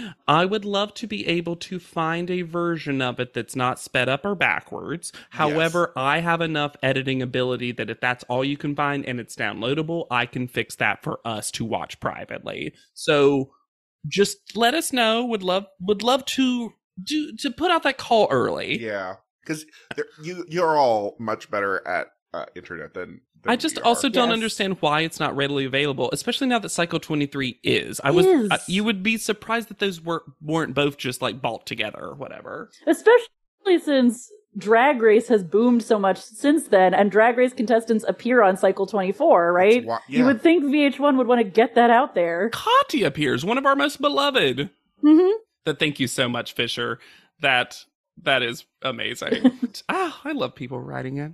I would love to be able to find a version of it that's not sped up or backwards. However, I have enough editing ability that if that's all you can find and it's downloadable, I can fix that for us to watch privately. So just let us know. Would love to put out that call early. Yeah, because you're all much better at internet than I just we also are. don't understand why it's not readily available, especially now that Cycle 23 is. You would be surprised that those weren't both just like bought together or whatever. Especially since Drag Race has boomed so much since then, and Drag Race contestants appear on Cycle 24, right? You would think VH1 would want to get that out there. Katya appears, one of our most beloved. Thank you so much, Fisher. That is amazing. I love people writing in.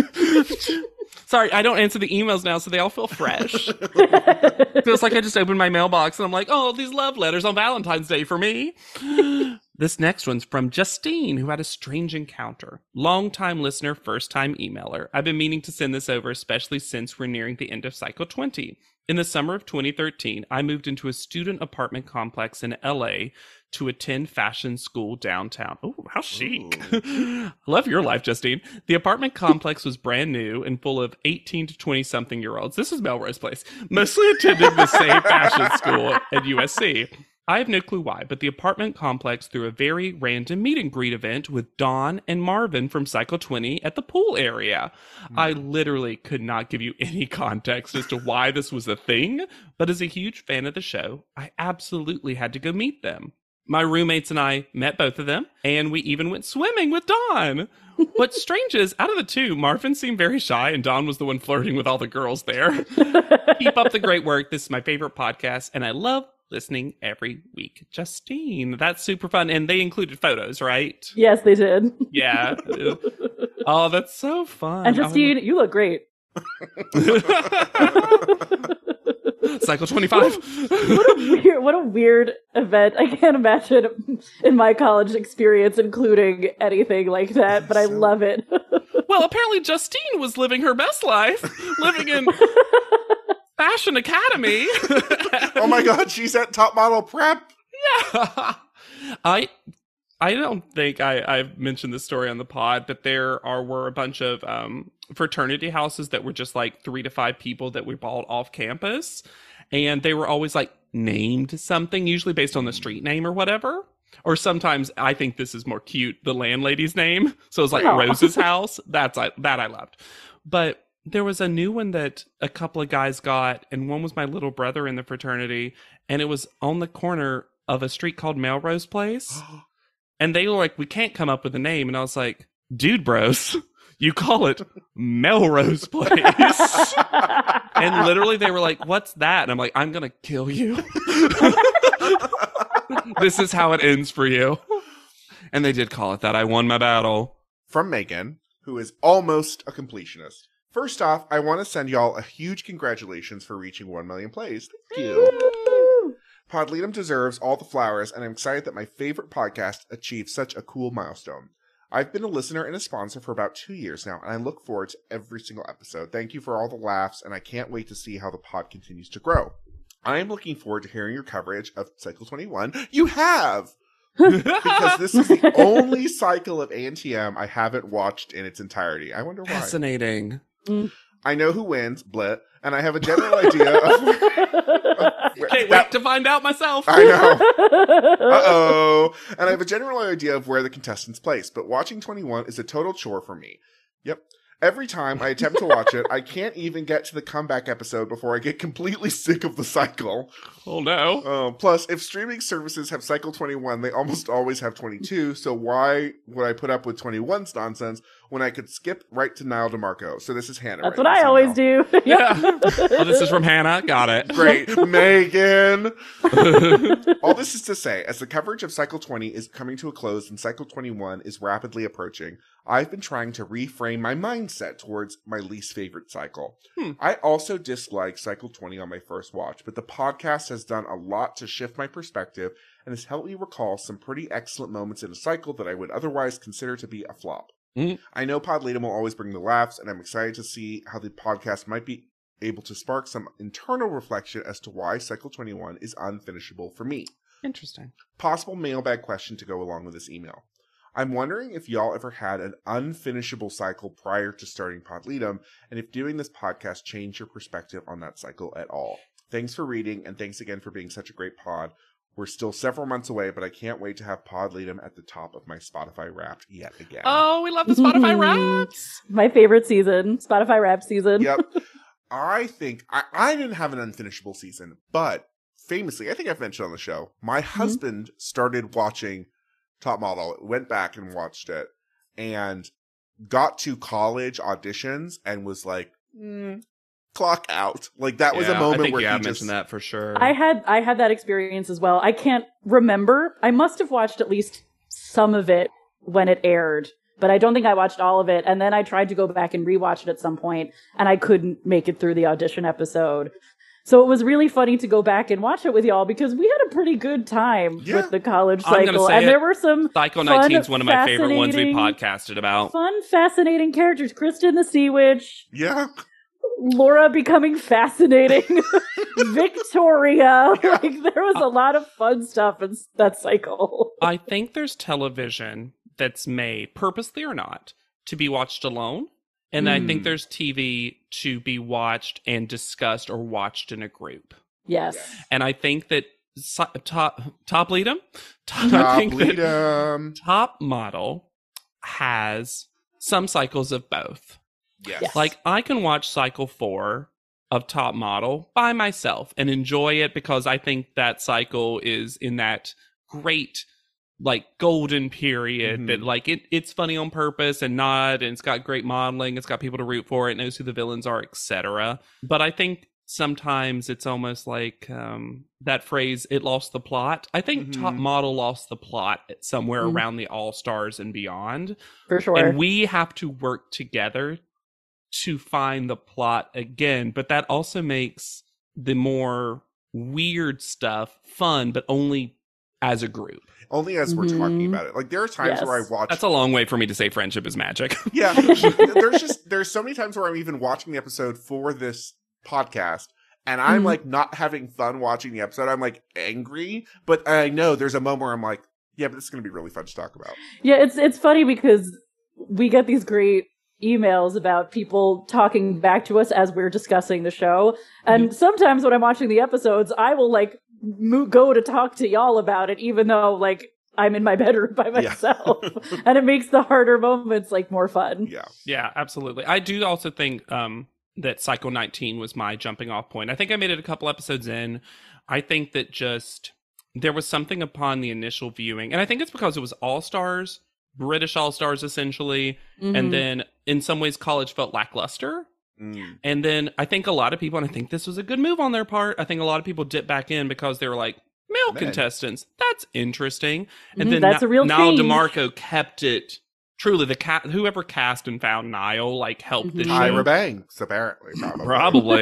Sorry, I don't answer the emails now, so they all feel fresh. Feels like I just opened my mailbox and I'm like, oh, these love letters on Valentine's Day for me. This next one's from Justine, who had a strange encounter. Long-time listener, first-time emailer. I've been meaning to send this over, especially since we're nearing the end of Cycle 20. In the summer of 2013, I moved into a student apartment complex in LA to attend fashion school downtown. Oh, how chic. Love your life, Justine. The apartment complex was brand new and full of 18 to 20-something-year-olds. This is Melrose Place. Mostly attended the same fashion school at USC. I have no clue why, but the apartment complex threw a very random meet and greet event with Dawn and Marvin from Cycle 20 at the pool area. I literally could not give you any context as to why this was a thing, but as a huge fan of the show, I absolutely had to go meet them. My roommates and I met both of them, and we even went swimming with Dawn. What's strange is, out of the two, Marvin seemed very shy, and Dawn was the one flirting with all the girls there. Keep up the great work. This is my favorite podcast, and I love listening every week. Justine, that's super fun. And they included photos, right? Yes, they did. Yeah. Oh, that's so fun. And Justine, you look great. Cycle 25. What a weird event. I can't imagine in my college experience including anything like that, but I love it. Well, apparently Justine was living her best life, living in Fashion Academy. Oh my God, she's at Top Model Prep. Yeah. I don't think I've mentioned this story on the pod, but there were a bunch of fraternity houses that were just like 3 to 5 people that we bought off campus. And they were always like named something, usually based on the street name or whatever. Or sometimes I think this is more cute, the landlady's name. So it's like Rose's house. That I loved. But there was a new one that a couple of guys got, and one was my little brother in the fraternity, and it was on the corner of a street called Melrose Place. And they were like, we can't come up with a name. And I was like, dude, bros, you call it Melrose Place. And literally they were like, what's that? And I'm like, I'm going to kill you. This is how it ends for you. And they did call it that. I won my battle. From Megan, who is almost a completionist. First off, I want to send y'all a huge congratulations for reaching 1 million plays. Thank you. Podleadum deserves all the flowers, and I'm excited that my favorite podcast achieved such a cool milestone. I've been a listener and a sponsor for about 2 years now, and I look forward to every single episode. Thank you for all the laughs, and I can't wait to see how the pod continues to grow. I am looking forward to hearing your coverage of Cycle 21. You have! Because this is the only cycle of ANTM I haven't watched in its entirety. I wonder why. Fascinating. I know who wins, Blit, and I have a general idea of... Can't wait to find out myself. I know. Uh-oh. And I have a general idea of where the contestants place, but watching 21 is a total chore for me. Yep. Every time I attempt to watch it, I can't even get to the comeback episode before I get completely sick of the cycle. Oh, no. Plus, if streaming services have Cycle 21, they almost always have 22, so why would I put up with 21's nonsense when I could skip right to Niall DeMarco? So this is Hannah. That's what I always do. Yeah. Oh, this is from Hannah. Got it. Great. Megan. All this is to say, as the coverage of Cycle 20 is coming to a close and Cycle 21 is rapidly approaching, I've been trying to reframe my mindset towards my least favorite cycle. I also disliked Cycle 20 on my first watch, but the podcast has done a lot to shift my perspective and has helped me recall some pretty excellent moments in a cycle that I would otherwise consider to be a flop. I know Podleadum will always bring the laughs, and I'm excited to see how the podcast might be able to spark some internal reflection as to why Cycle 21 is unfinishable for me. Interesting. Possible mailbag question to go along with this email. I'm wondering if y'all ever had an unfinishable cycle prior to starting Podleadum, and if doing this podcast changed your perspective on that cycle at all. Thanks for reading, and thanks again for being such a great pod. We're still several months away, but I can't wait to have Podleadum at the top of my Spotify Wrapped yet again. Oh, we love the Spotify Wraps. My favorite season, Spotify Wrapped season. Yep. I think I didn't have an unfinishable season, but famously, I think I've mentioned on the show, my husband started watching Top Model, went back and watched it, and got to college auditions and was like, clock out. Like that was a moment where I mentioned that for sure. I had that experience as well. I can't remember. I must have watched at least some of it when it aired, but I don't think I watched all of it. And then I tried to go back and rewatch it at some point, and I couldn't make it through the audition episode. So it was really funny to go back and watch it with y'all because we had a pretty good time with the college cycle. And there were some Cycle 19 is one of my favorite ones we podcasted about. Fun, fascinating characters. Kristen the Sea Witch. Yeah. Laura becoming fascinating. Victoria. Yeah. Like there was a lot of fun stuff in that cycle. I think there's television that's made, purposely or not, to be watched alone. And I think there's TV to be watched and discussed or watched in a group. Yes. And I think that Top Lead'em? I Top think that Lead'em. Top Model has some cycles of both. Yes. Yes. Like, I can watch cycle 4 of Top Model by myself and enjoy it because I think that cycle is in that great, like, golden period that, like, it's funny on purpose and not, and it's got great modeling, it's got people to root for, it knows who the villains are, etc. But I think sometimes it's almost like that phrase, it lost the plot. I think Top Model lost the plot somewhere around the All-Stars and beyond. For sure. And we have to work together to find the plot again. But that also makes the more weird stuff fun, but only as a group. Only as we're talking about it. Like, there are times where I watch... That's a long way for me to say friendship is magic. Yeah. There's so many times where I'm even watching the episode for this podcast, and I'm like not having fun watching the episode. I'm like angry, but I know there's a moment where I'm like, yeah, but this is going to be really fun to talk about. Yeah, it's funny because we get these great emails about people talking back to us as we're discussing the show. And sometimes when I'm watching the episodes, I will like go to talk to y'all about it, even though like I'm in my bedroom by myself. And it makes the harder moments like more fun. Yeah, absolutely. I do also think that Cycle 19 was my jumping off point. I think I made it a couple episodes in. I think that just there was something upon the initial viewing, and I think it's because it was All-Stars, British All-Stars essentially, and then in some ways college felt lackluster. And then I think a lot of people, and I think this was a good move on their part, I think a lot of people dipped back in because they were like, male contestants, that's interesting. And then that's a real Niall change. DeMarco kept it. Truly, whoever cast and found Niall like helped the show. Tyra Banks, apparently, Probably.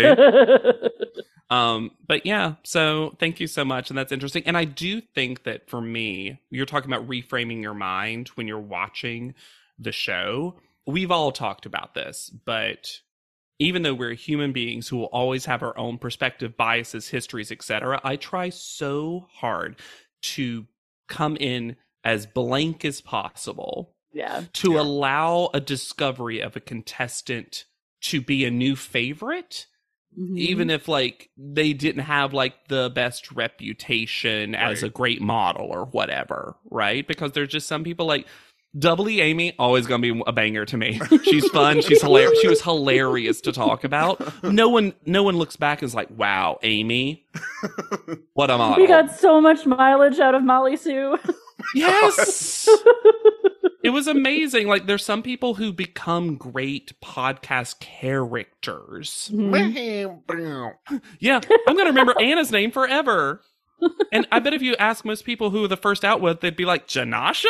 But yeah, so thank you so much, and that's interesting. And I do think that for me, you're talking about reframing your mind when you're watching the show. We've all talked about this, but even though we're human beings who will always have our own perspective, biases, histories, etc., I try so hard to come in as blank as possible. To allow a discovery of a contestant to be a new favorite, even if like they didn't have like the best reputation as a great model or whatever, right? Because there's just some people like Double E Amy, always gonna be a banger to me. She's fun, she's hilarious. She was hilarious to talk about. No one looks back and is like, wow, Amy, what a model. We got so much mileage out of Molly Sue. Yes. It was amazing. Like, there's some people who become great podcast characters. Yeah, I'm going to remember Anna's name forever. And I bet if you ask most people who were the first out with, they'd be like, Janasha?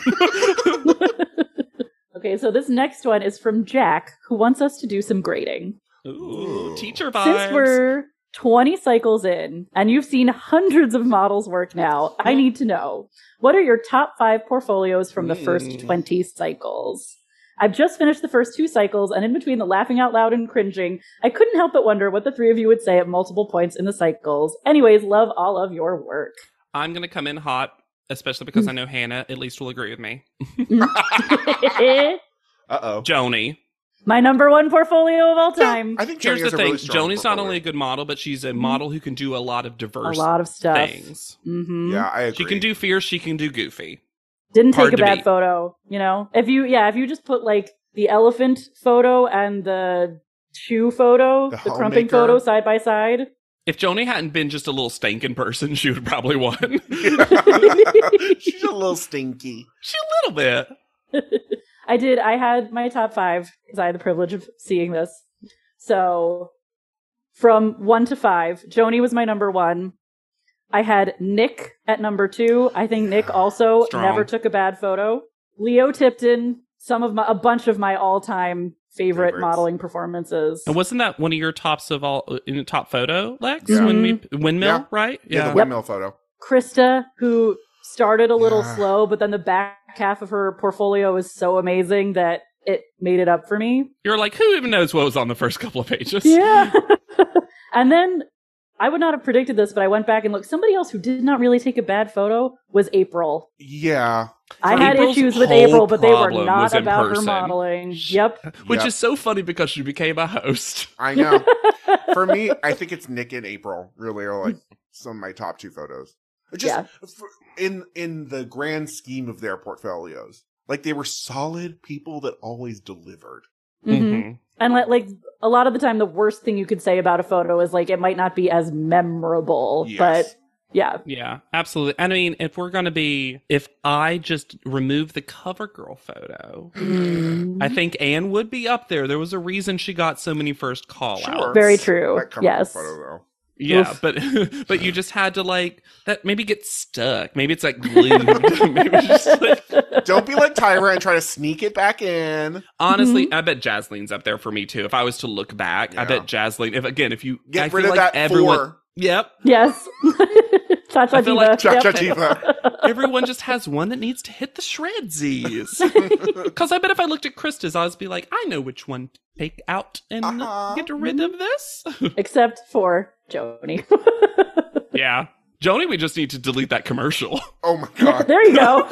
Okay, so this next one is from Jack, who wants us to do some grading. Ooh, teacher vibes. Since we're 20 cycles in, and you've seen hundreds of models work now, I need to know, what are your top 5 portfolios from the first 20 cycles? I've just finished the first 2 cycles, and in between the laughing out loud and cringing, I couldn't help but wonder what the 3 of you would say at multiple points in the cycles. Anyways, love all of your work. I'm going to come in hot, especially because I know Hannah at least will agree with me. Uh-oh. Joni. My number 1 portfolio of all time. I think Here's Joni has the a thing. really strong Joni's not portfolio. only a good model, but she's a model who can do a lot of diverse A lot of stuff. things. Yeah, I agree. She can do fierce, she can do goofy. Didn't Hard take a to bad beat. photo, you know? If you just put like the elephant photo and the shoe photo, the crumping homemaker. photo side by side. If Joni hadn't been just a little stinking person, she would have probably won. She's a little stinky. She a little bit. I had my top 5 because I had the privilege of seeing this. So from 1 to 5, Joni was my number 1. I had Nick at number 2. I think Nick also Strong. never took a bad photo. Leo Tipton, a bunch of my all-time favorite Favorites. modeling performances. And wasn't that one of your tops of all in the top photo, Lex? Yeah. Windmill, Yeah. right? Yeah, the windmill photo. Krista, who started a little Yeah. slow, but then the back half of her portfolio is so amazing that it made it up for me. You're like, who even knows what was on the first couple of pages? Yeah. And then I would not have predicted this, but I went back and looked. Somebody else who did not really take a bad photo was April. Yeah. I had April's issues with whole April, but they were problem not was in about her person. modeling. Yep. Which Yep. is so funny because she became a host. I know. For me, I think it's Nick and April really are like some of my top 2 photos. Just in the grand scheme of their portfolios. Like, they were solid people that always delivered. Mm-hmm. And like a lot of the time, the worst thing you could say about a photo is like, it might not be as memorable, but yeah. Yeah, absolutely. I mean, if I just remove the CoverGirl photo, I think Anne would be up there. There was a reason she got so many first call-outs. Very true. That CoverGirl Yes. photo, though. Yeah, but you just had to like that maybe get stuck. Maybe it's like glued. Maybe just like Don't be like Tyra and try to sneak it back in. honestly, I bet Jasline's up there for me too. If I was to look back, I bet Jasline. If you Get I rid feel of like that everyone, 4. Yep. Yes. Cha-cha I feel diva. like Cha-cha Yep. diva. Everyone just has one that needs to hit the shredsies. Because I bet if I looked at Krista's, I'd be like, I know which one to take out and get rid of this. Except for Joni. Yeah. Joni, we just need to delete that commercial. Oh my god. There you go.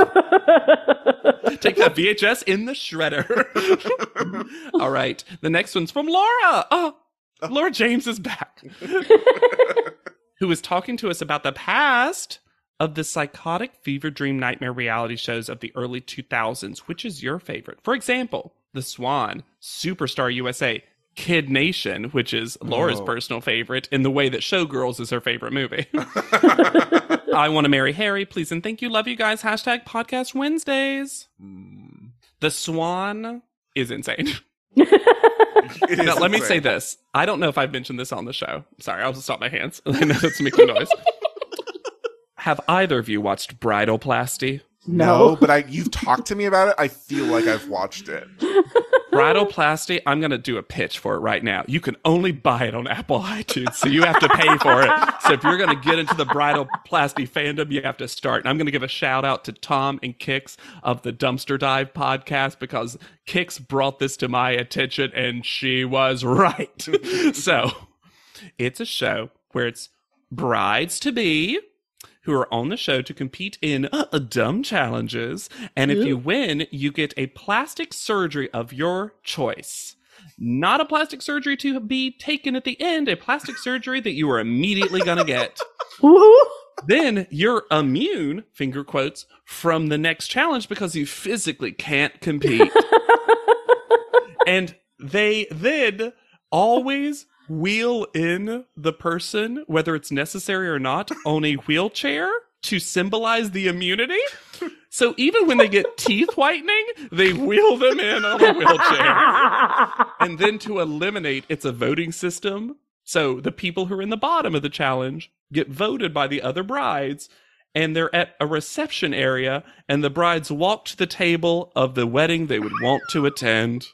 Take that VHS in the shredder. All right. The next one's from Laura. Oh, Laura James is back. Who is talking to us about the past of the psychotic fever dream nightmare reality shows of the early 2000s. Which is your favorite? For example, The Swan, Superstar USA, Kid Nation, which is Laura's personal favorite, in the way that Showgirls is her favorite movie. I Want to Marry Harry, please and thank you. Love you guys. Hashtag Podcast Wednesdays. The Swan is insane. It is Now, let me insane. say this. I don't know if I've mentioned this on the show. Sorry, I'll just stop my hands. I know that's making noise. Have either of you watched Bridalplasty? No, but you've talked to me about it. I feel like I've watched it. Bridalplasty, I'm going to do a pitch for it right now. You can only buy it on Apple iTunes, so you have to pay for it. So if you're going to get into the Bridalplasty fandom, you have to start. And I'm going to give a shout out to Tom and Kix of the Dumpster Dive podcast, because Kix brought this to my attention and she was right. So it's a show where it's brides-to-be who are on the show to compete in dumb challenges. And if you win, you get a plastic surgery of your choice. Not a plastic surgery to be taken at the end, a plastic surgery that you are immediately going to get. Woohoo! Then you're immune, finger quotes, from the next challenge because you physically can't compete. And they then always wheel in the person, whether it's necessary or not, on a wheelchair to symbolize the immunity. So even when they get teeth whitening, they wheel them in on a wheelchair. And then to eliminate, it's a voting system. So the people who are in the bottom of the challenge get voted by the other brides, and they're at a reception area, and the brides walk to the table of the wedding they would want to attend.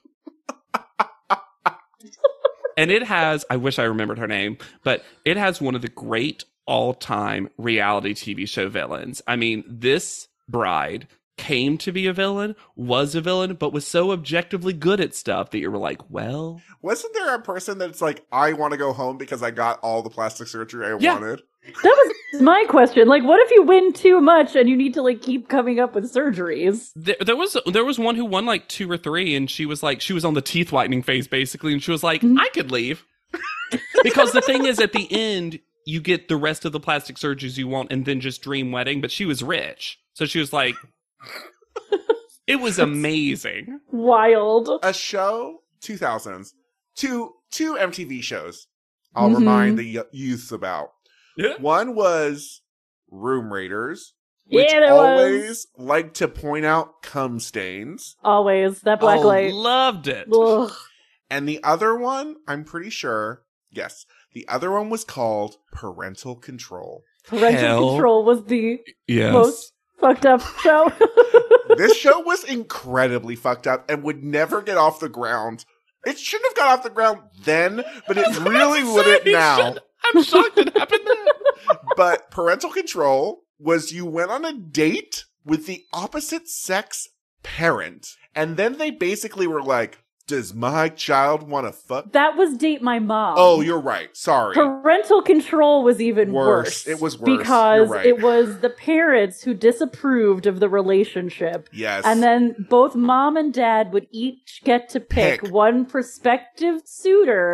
And it has, I wish I remembered her name, but it has one of the great all-time reality TV show villains. I mean, this bride came to be a villain, was a villain, but was so objectively good at stuff that you were like, well... Wasn't there a person that's like, I want to go home because I got all the plastic surgery I wanted? That was my question. Like, what if you win too much and you need to like keep coming up with surgeries? There was one who won like 2 or 3, and she was on the teeth whitening phase basically, and she was like, I could leave. Because the thing is, at the end, you get the rest of the plastic surgeries you want and then just dream wedding, but she was rich. So she was like, it was amazing. Wild. A show, 2000s, two MTV shows I'll remind the youths about. Yeah. One was Room Raiders, which Yeah, there always like to point out cum stains. Always. That black light. Loved it. Ugh. And the other one, I'm pretty sure, yes, the other one was called Parental Control. Parental Hell. Control was the Yes. most fucked up show. This show was incredibly fucked up and would never get off the ground. It shouldn't have got off the ground then, but it really wouldn't now. I'm shocked it happened then. But Parental Control was you went on a date with the opposite sex parent, and then they basically were like, does my child want to fuck? That was Date My Mom. Oh, you're right. Sorry. Parental Control was even worse. It was worse. Because You're right. it was the parents who disapproved of the relationship. Yes. And then both mom and dad would each get to pick Pick. one prospective suitor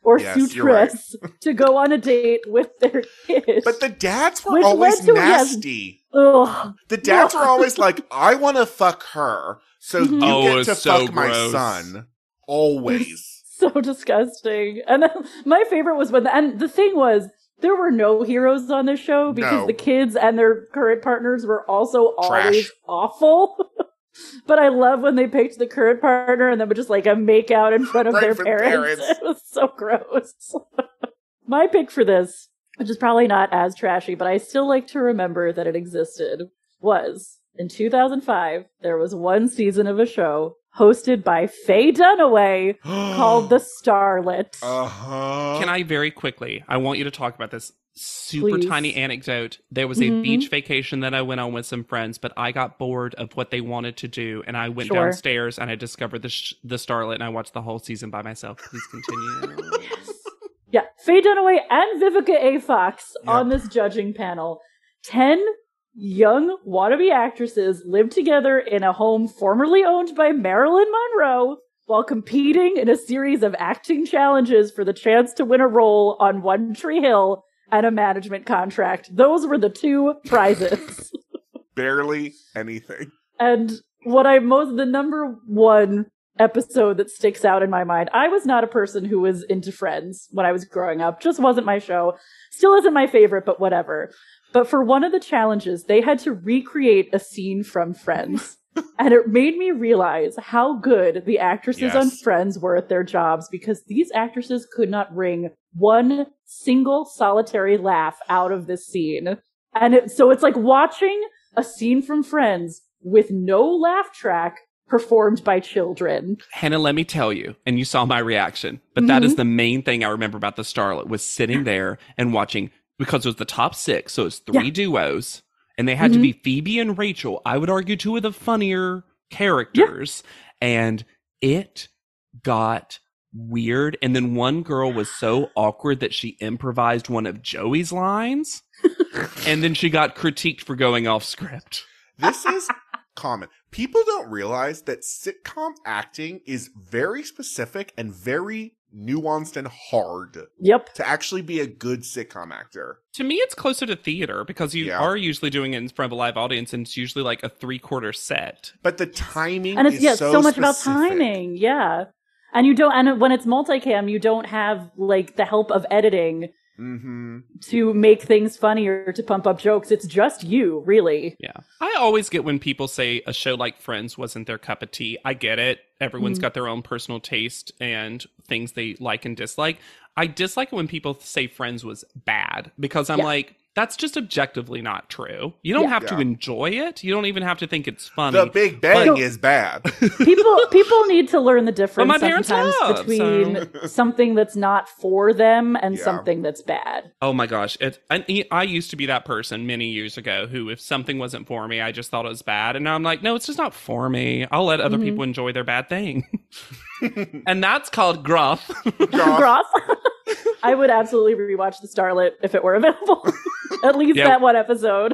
or Yes, you're right. suitress to go on a date with their kid. But the dads were Which always led to- yes. nasty. Ugh. The dads Ugh. were always like, I want to fuck her, so Mhm. you Oh, get it's to so fuck my gross. son. Always. So disgusting. And then my favorite was and the thing was, there were no heroes on this show because No. the kids and their current partners were also Trash. always awful. But I love when they picked the current partner and then would just like a make out in front of Right their from parents. parents. It was so gross. My pick for this, which is probably not as trashy, but I still like to remember that it existed, was in 2005, there was one season of a show hosted by Faye Dunaway called The Starlet. Uh-huh. Can I very quickly, I want you to talk about this super Please. tiny anecdote. There was a Mhm. beach vacation that I went on with some friends, but I got bored of what they wanted to do. And I went Sure. downstairs and I discovered the Starlet and I watched the whole season by myself. Please continue. Yeah, Faye Dunaway and Vivica A. Fox Yeah. on this judging panel. 10 young wannabe actresses lived together in a home formerly owned by Marilyn Monroe while competing in a series of acting challenges for the chance to win a role on One Tree Hill and a management contract. Those were the two prizes. Barely anything. And the number one episode that sticks out in my mind, I was not a person who was into Friends when I was growing up. Just wasn't my show. Still isn't my favorite, but whatever. But for one of the challenges, they had to recreate a scene from Friends. And it made me realize how good the actresses on Yes. Friends were at their jobs, because these actresses could not wring one single solitary laugh out of this scene. And so it's like watching a scene from Friends with no laugh track performed by children. Hannah, let me tell you, and you saw my reaction, but that is the main thing I remember about the Starlet was sitting there and watching, because it was the top 6, so it's 3 duos, and they had to be Phoebe and Rachel. I would argue 2 of the funnier characters, and it got weird. And then one girl was so awkward that she improvised one of Joey's lines, and then she got critiqued for going off script. This is common. People don't realize that sitcom acting is very specific and very nuanced and hard Yep. to actually be a good sitcom actor. To me, it's closer to theater because you Yeah. are usually doing it in front of a live audience, and it's usually like a 3/4 set. But the timing And it's is so much about specific. timing. Yeah. And when it's multicam, you don't have like the help of editing Mm-hmm. to make things funnier, to pump up jokes. It's just you, really. Yeah. I always get when people say a show like Friends wasn't their cup of tea. I get it. Everyone's got their own personal taste and things they like and dislike. I dislike it when people say Friends was bad because I'm Yeah. like, that's just objectively not true. You don't Yeah. have to Yeah. enjoy it. You don't even have to think it's funny. The Big Bang But- is bad. People need to learn the difference my parents sometimes have, between something that's not for them and Yeah. something that's bad. Oh my gosh. I used to be that person many years ago who, if something wasn't for me, I just thought it was bad. And now I'm like, no, it's just not for me. I'll let other people enjoy their bad thing. And that's called gruff. Gross. I would absolutely rewatch The Starlet if it were available. At least Yeah. that one episode.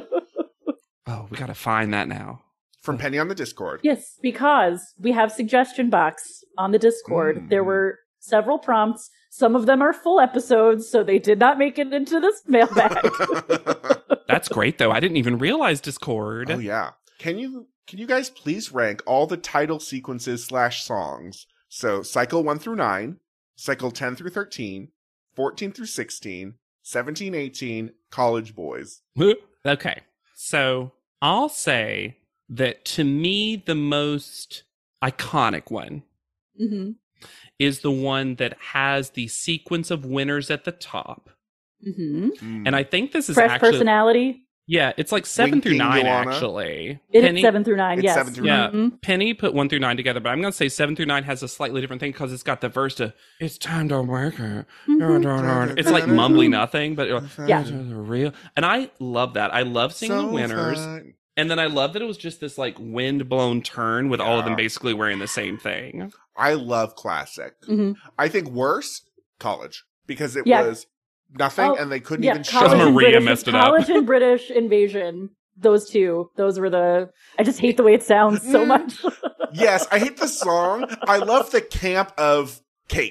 Oh, we got to find that now. From Penny on the Discord. Yes, because we have suggestion box on the Discord. Mm. There were several prompts. Some of them are full episodes, so they did not make it into this mailbag. That's great, though. I didn't even realize Discord. Oh yeah. Can you guys please rank all the title sequences / songs? So cycle 1 through 9, cycle 10 through 13, 14 through 16, 17, 18, College Boys. Okay. So I'll say that to me, the most iconic one Mm-hmm. is the one that has the sequence of winners at the top. Mm-hmm. And I think this is Fresh actually, personality. yeah, it's like 7 through Winking 9, Joanna. actually. It is Penny- 7 through 9, It's yes. 7 through Yeah, 9. Penny put 1 through 9 together, but I'm going to say 7 through 9 has a slightly different thing because it's got the verse to, it's time to work it. Mhm. It's like mumbly nothing, but Yeah. it's real. And I love that. I love seeing the winners. fun. And then I love that it was just this like wind blown turn with all of them Yeah. basically wearing the same thing. I love classic. Mhm. I think worse, College. Because it Yeah. was nothing Oh, and they couldn't Yeah, even show college Because it. and Maria British, messed it up. College and British Invasion. Those two. Those were the... I just hate the way it sounds so much. Yes, I hate the song. I love the camp of cake.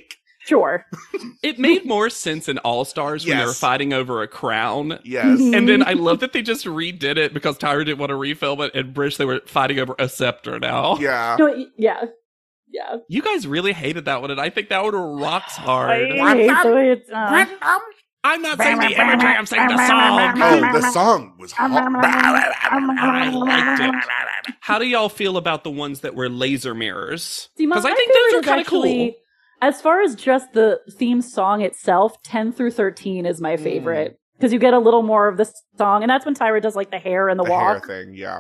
Sure. It made more sense in All Stars when they were Yes. fighting over a crown. Yes. And then I love that they just redid it because Tyra didn't want to refilm it, and British, they were fighting over a scepter now. Yeah. No, yeah. Yeah. You guys really hated that one, and I think that one rocks hard. I hate the way it's I'm not saying the imagery, I'm saying the song. Oh, the song was hot. I liked it. How do y'all feel about the ones that were laser mirrors? See, my Because I think favorite those are is kind of cool. actually, as far as just the theme song itself, 10 through 13 is my favorite. Because you get a little more of the song, and that's when Tyra does like the hair and the The hair walk. thing, yeah.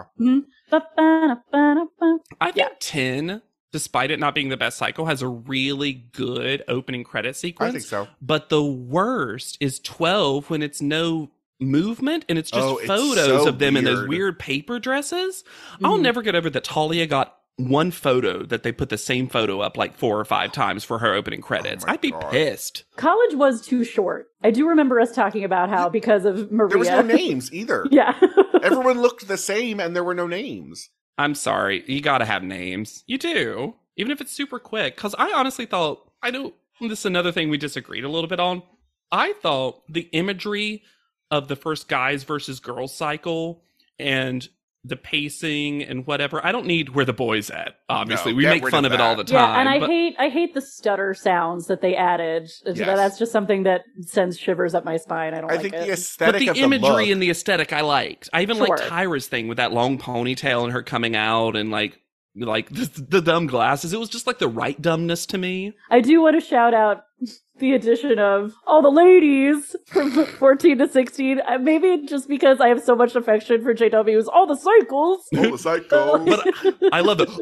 I think 10, despite it not being the best cycle, has a really good opening credit sequence. I think so. But the worst is 12 when it's no movement and it's just Oh, it's photos so of them in those weird. weird paper dresses. I'll Mhm. never get over that Talia got one photo that they put the same photo up like 4 or 5 times for her opening credits. my I'd be God. pissed. College was too short. I do remember us talking about how because of Maria. There was no names either. Yeah. Everyone looked the same and there were no names. I'm sorry. You gotta have names. You do. Even if it's super quick. Because I honestly thought, I know this is another thing we disagreed a little bit on. I thought the imagery of the first guys versus girls cycle and the pacing and whatever. I don't need Where the Boys At, obviously. No, we get make rid fun of of it all the that. time. Yeah, and I but hate the stutter sounds that they added. That's just something that sends shivers up my spine. I don't I like think it. the but aesthetic the of the imagery look, and the aesthetic I liked. I even Sure. liked Tyra's thing with that long ponytail and her coming out and like the dumb glasses. It was just like the right dumbness to me. I do want to shout out the addition of all the ladies from 14 to 16. Maybe just because I have so much affection for JW's all the cycles. all the cycles, But I love the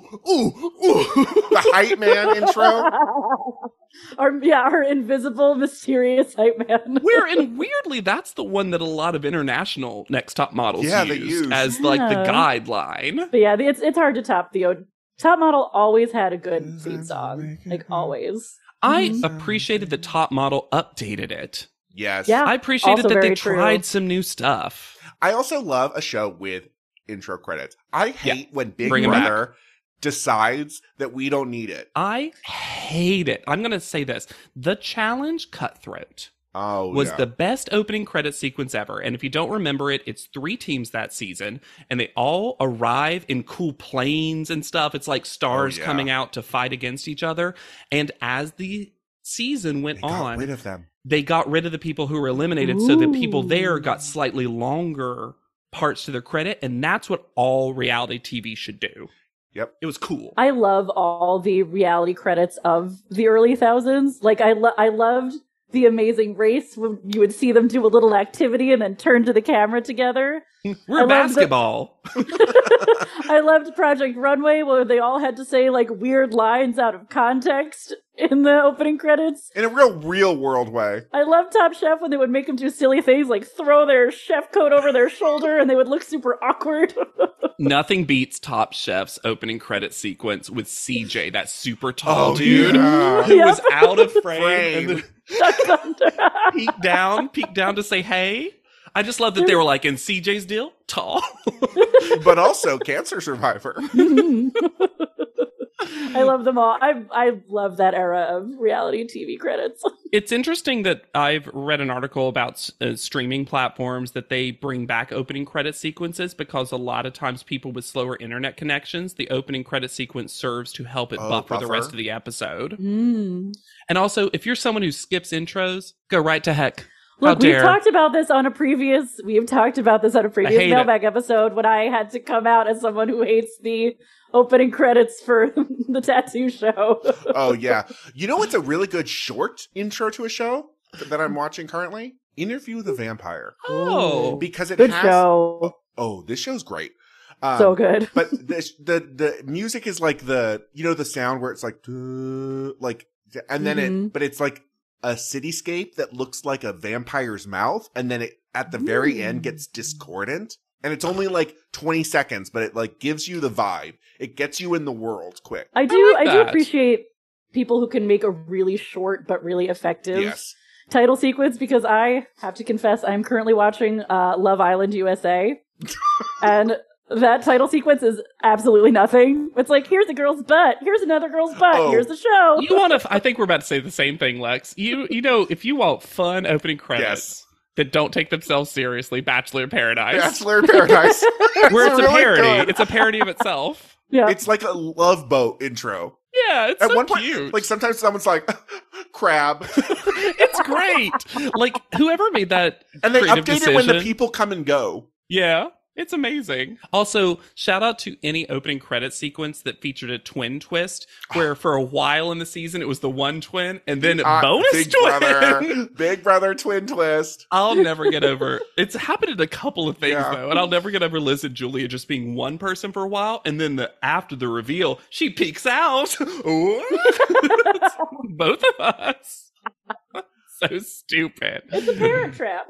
the hype man intro. our invisible, mysterious hype man. Weirdly, that's the one that a lot of international Next Top Models Yeah, they use use. as like the Yeah. guideline. But yeah, it's hard to top the Top Model always had a good theme song, like always. I appreciated that Top Model updated it. Yes. Yeah. I appreciated Also that they very true. tried some new stuff. I also love a show with intro credits. I hate when Big Bring 'em back. Brother decides that we don't need it. I hate it. I'm going to say this. The Challenge Cutthroat Oh, was yeah. the best opening credit sequence ever. And if you don't remember it, it's 3 teams that season, and they all arrive in cool planes and stuff. It's like stars Oh, yeah. coming out to fight against each other. And as the season went They got on, rid of them. they got rid of the people who were eliminated, so the people there Ooh. got slightly longer parts to their credit, and that's what all reality TV should do. Yep. It was cool. I love all the reality credits of the early thousands. Like I loved The Amazing Race when you would see them do a little activity and then turn to the camera together. We're I love the- basketball. I loved Project Runway where they all had to say like weird lines out of context in the opening credits. In a real world way. I loved Top Chef when they would make them do silly things like throw their chef coat over their shoulder and they would look super awkward. Nothing beats Top Chef's opening credit sequence with CJ, that super tall Oh, dude yeah. who Yep. was out of frame, Frame. and then Duck Thunder. peeked down to say hey. I just love that they were like, in CJ's deal, tall. But also cancer survivor. I love them all. I love that era of reality TV credits. It's interesting that I've read an article about streaming platforms that they bring back opening credit sequences because a lot of times people with slower internet connections, the opening credit sequence serves to help it Oh, buffer the buffer. rest of the episode. Mm. And also, if you're someone who skips intros, go right to heck. How Look, we've dare. talked about this on a previous hate mailbag episode when I had to come out as someone who hates the opening credits for the tattoo show. Oh, yeah. You know what's a really good short intro to a show that I'm watching currently? Interview with a Vampire. Oh. Because it Good has... show. Oh, this show's great. So good. But the music is like the sound where it's like, and then but it's like a cityscape that looks like a vampire's mouth, and then it at the very end gets discordant, and it's only like 20 seconds, but it like gives you the vibe. It gets you in the world quick. I do that. appreciate people who can make a really short but really effective Yes. title sequence, because I have to confess I'm currently watching Love Island USA. And that title sequence is absolutely nothing. It's like, here's a girl's butt. Here's another girl's butt. Here's the show. You want to? I think we're about to say the same thing, Lex. You know, if you want fun opening credits that don't take themselves seriously, Bachelor in Paradise. Bachelor in Paradise. Where it's a really parody. good. It's a parody of itself. Yeah. It's like a Love Boat intro. Yeah, it's At so one point, cute. like sometimes someone's like, crab. It's great. Like whoever made that And they creative update it when the decision- people come and go. Yeah, it's amazing. Also, shout out to any opening credit sequence that featured a twin twist, where for a while in the season it was the one twin, and then bonus Big twin. Brother, Big Brother twin twist. I'll never get over. It's happened in a couple of things Yeah. though, and I'll never get over Liz and Julia just being one person for a while, and then after the reveal, she peeks out. Both of us. So stupid. It's a parent trap.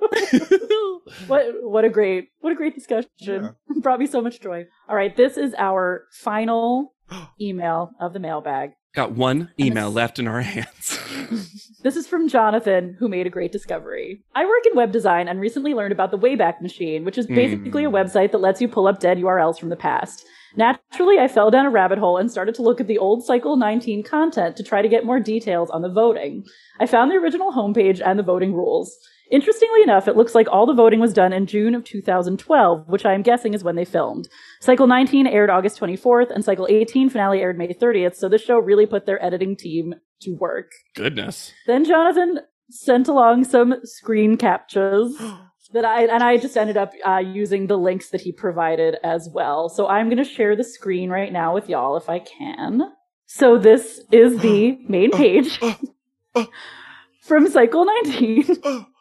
What a great discussion. Yeah. Brought me so much joy. All right, this is our final email of the mailbag. Got one email left in our hands. This is from Jonathan, who made a great discovery. I work in web design and recently learned about the Wayback Machine, which is basically a website that lets you pull up dead URLs from the past. Naturally, I fell down a rabbit hole and started to look at the old Cycle 19 content to try to get more details on the voting. I found the original homepage and the voting rules. Interestingly enough, it looks like all the voting was done in June of 2012, which I am guessing is when they filmed. Cycle 19 aired August 24th, and Cycle 18 finale aired May 30th, so this show really put their editing team to work. Goodness. Then Jonathan sent along some screen captures that I just ended up using the links that he provided as well. So I'm going to share the screen right now with y'all if I can. So this is the main page from Cycle 19.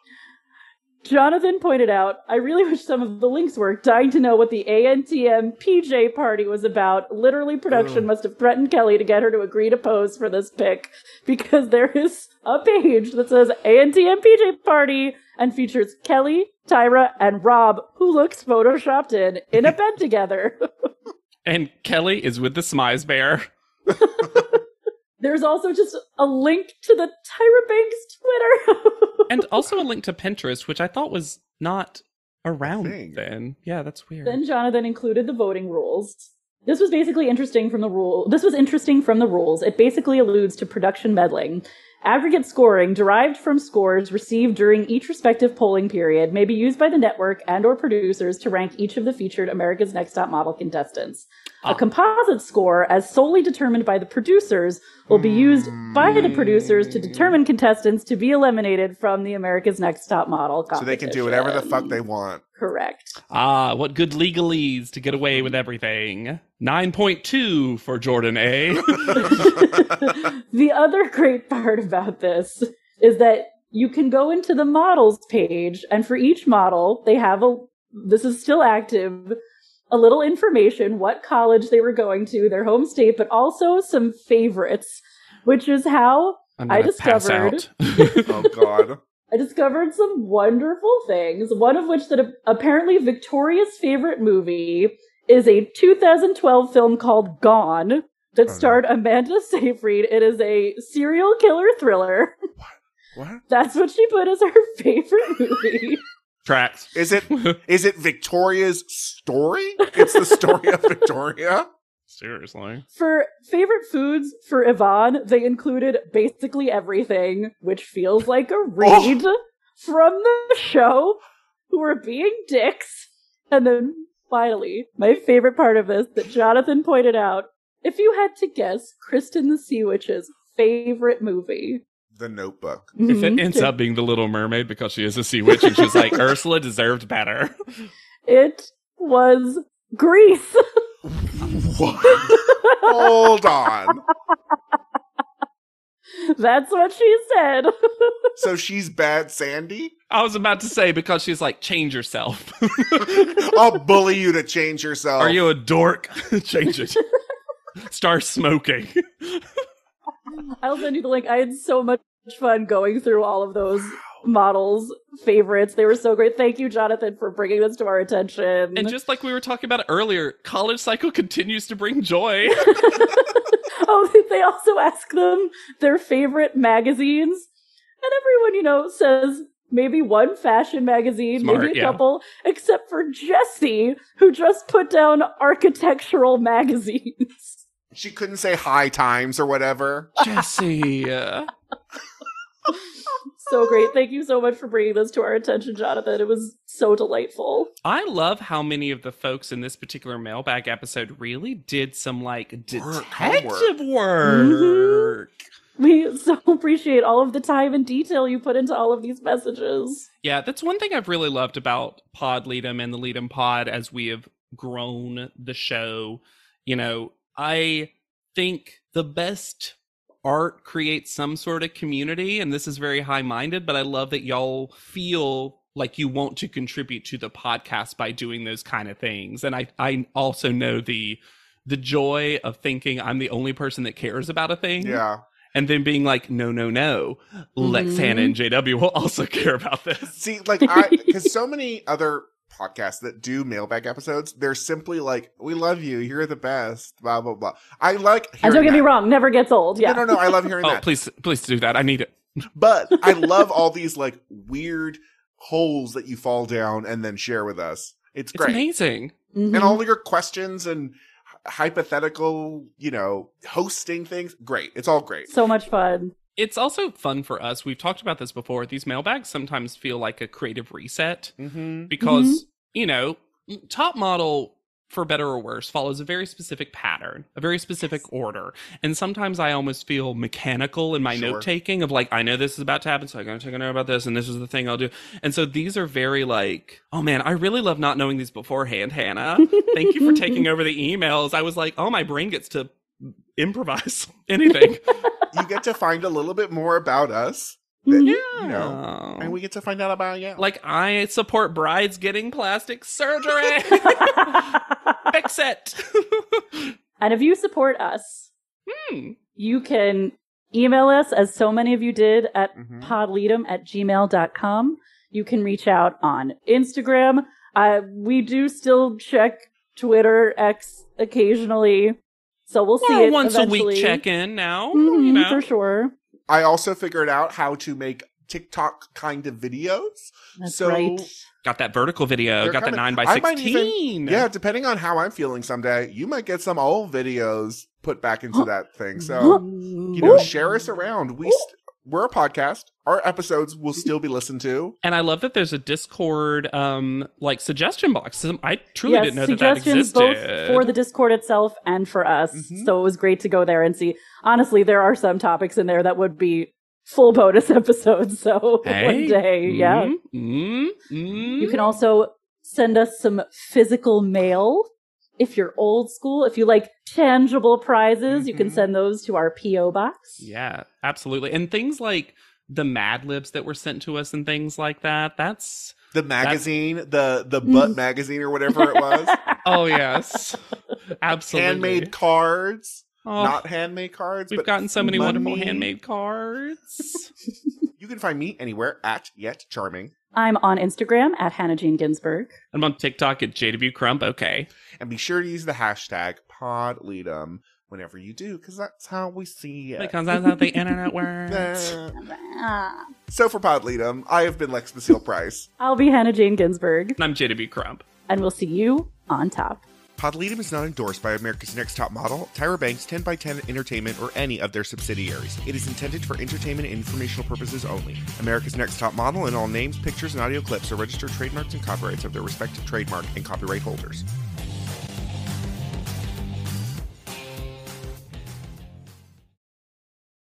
Jonathan pointed out, I really wish some of the links worked, dying to know what the ANTM PJ party was about. Literally, production must have threatened Kelly to get her to agree to pose for this pic, because there is a page that says ANTM PJ party and features Kelly, Tyra, and Rob, who looks photoshopped in a bed together. And Kelly is with the Smize Bear. There's also just a link to the Tyra Banks Twitter. And also a link to Pinterest, which I thought was not around Dang. then. Yeah, that's weird. Then Jonathan included the voting rules. This was interesting from the rules. It basically alludes to production meddling. Aggregate scoring derived from scores received during each respective polling period may be used by the network and or producers to rank each of the featured America's Next Top Model contestants. A composite score, as solely determined by the producers, will be used by the producers to determine contestants to be eliminated from the America's Next Top Model competition. So they can do whatever the fuck they want. Correct. What good legalese to get away with everything. 9.2 for Jordan A. The other great part about this is that you can go into the models page, and for each model, they have this is still active, a little information, what college they were going to, their home state, but also some favorites, which is how I discovered Oh, God. I discovered some wonderful things, one of which that apparently Victoria's favorite movie is a 2012 film called Gone that starred Amanda Seyfried. It is a serial killer thriller. What? That's what she put as her favorite movie. Tracks. Is it Victoria's story? It's the story of Victoria? Seriously. For favorite foods for Yvonne, they included basically everything, which feels like a read from the show, who were being dicks. And then finally, my favorite part of this that Jonathan pointed out, if you had to guess Kristen the Sea Witch's favorite movie. The Notebook. If it ends up being The Little Mermaid because she is a sea witch and she's like, Ursula deserved better. It was Grease. What? Hold on. That's what she said. So she's bad Sandy? I was about to say because she's like, change yourself. I'll bully you to change yourself. Are you a dork? Change it. Start smoking. I'll send you the link. I had so much fun going through all of those models' favorites. They were so great. Thank you, Jonathan, for bringing this to our attention. And just like we were talking about earlier, College Cycle continues to bring joy. Oh, they also ask them their favorite magazines. And everyone, says maybe one fashion magazine, Smart, maybe a yeah. couple, except for Jessie, who just put down architectural magazines. She couldn't say High Times or whatever. Jesse. So great. Thank you so much for bringing this to our attention, Jonathan. It was so delightful. I love how many of the folks in this particular mailbag episode really did some like detective work. We so appreciate all of the time and detail you put into all of these messages. Yeah, that's one thing I've really loved about Pod Lead'em and the Lead'em Pod as we have grown the show. You know, I think the best art creates some sort of community, and this is very high-minded, but I love that y'all feel like you want to contribute to the podcast by doing those kind of things. And I also know the joy of thinking I'm the only person that cares about a thing. Yeah. And then being like, no, Lex, Hannah, and JW will also care about this. See, like, because so many other podcasts that do mailbag episodes, they're simply like, we love you, you're the best, blah, blah, blah. I like hearing And don't get me that. wrong, never gets old. Yeah. No, I love hearing Oh, that. please do that. I need it. But I love all these, like, weird holes that you fall down and then share with us. It's It's great. amazing. Mhm. And all your questions and hypothetical, hosting things, great. It's all great. So much fun. It's also fun for us. We've talked about this before. These mailbags sometimes feel like a creative reset Mm-hmm. because, Top Model, for better or worse, follows a very specific pattern, a very specific order. And sometimes I almost feel mechanical in my Sure. note taking of like, I know this is about to happen, so I'm going to take a note about this, and this is the thing I'll do. And so these are very like, oh man, I really love not knowing these beforehand, Hannah. Thank you for taking over the emails. I was like, oh, my brain gets to improvise anything. You get to find a little bit more about us. Mhm. That, and we get to find out about you. Like, I support brides getting plastic surgery. Fix it. And if you support us, you can email us, as so many of you did, at Mhm. podleadem@gmail.com. You can reach out on Instagram. We do still check Twitter, X occasionally, so we'll see it Once eventually. a week check in now. Mhm, for sure. I also figured out how to make TikTok kind of videos. That's So- right. Got that vertical video. They're Got that coming. 9 by I might 16. Yeah, depending on how I'm feeling someday, you might get some old videos put back into that thing. So, share us around. We're a podcast. Our episodes will still be listened to. And I love that there's a Discord suggestion box. I truly Yes, didn't know that suggestions existed. both for the Discord itself and for us. Mhm. So it was great to go there and see. Honestly, there are some topics in there that would be full bonus episodes. So one day, yeah. You can also send us some physical mail. If you're old school, if you like tangible prizes, you can Mhm. send those to our P.O. box. Yeah, absolutely. And things like the Mad Libs that were sent to us and things like that. That's The magazine, the butt magazine or whatever it was. oh yes, absolutely. Handmade cards. Oh, Not handmade cards. we've but gotten so many wonderful money. handmade cards. You can find me anywhere at Yet Charming. I'm on Instagram at Hannah Jane Ginsburg. I'm on TikTok at JW Crump. Okay. And be sure to use the hashtag PodLead'em whenever you do, because that's how we see it. Because that's how the internet works. So for PodLead'em, I have been Lex Basile Price. I'll be Hannah Jane Ginsburg, And I'm JW Crump. and we'll see you on top. PodLead'em is not endorsed by America's Next Top Model, Tyra Banks, 10x10 Entertainment, or any of their subsidiaries. It is intended for entertainment and informational purposes only. America's Next Top Model and all names, pictures, and audio clips are registered trademarks and copyrights of their respective trademark and copyright holders.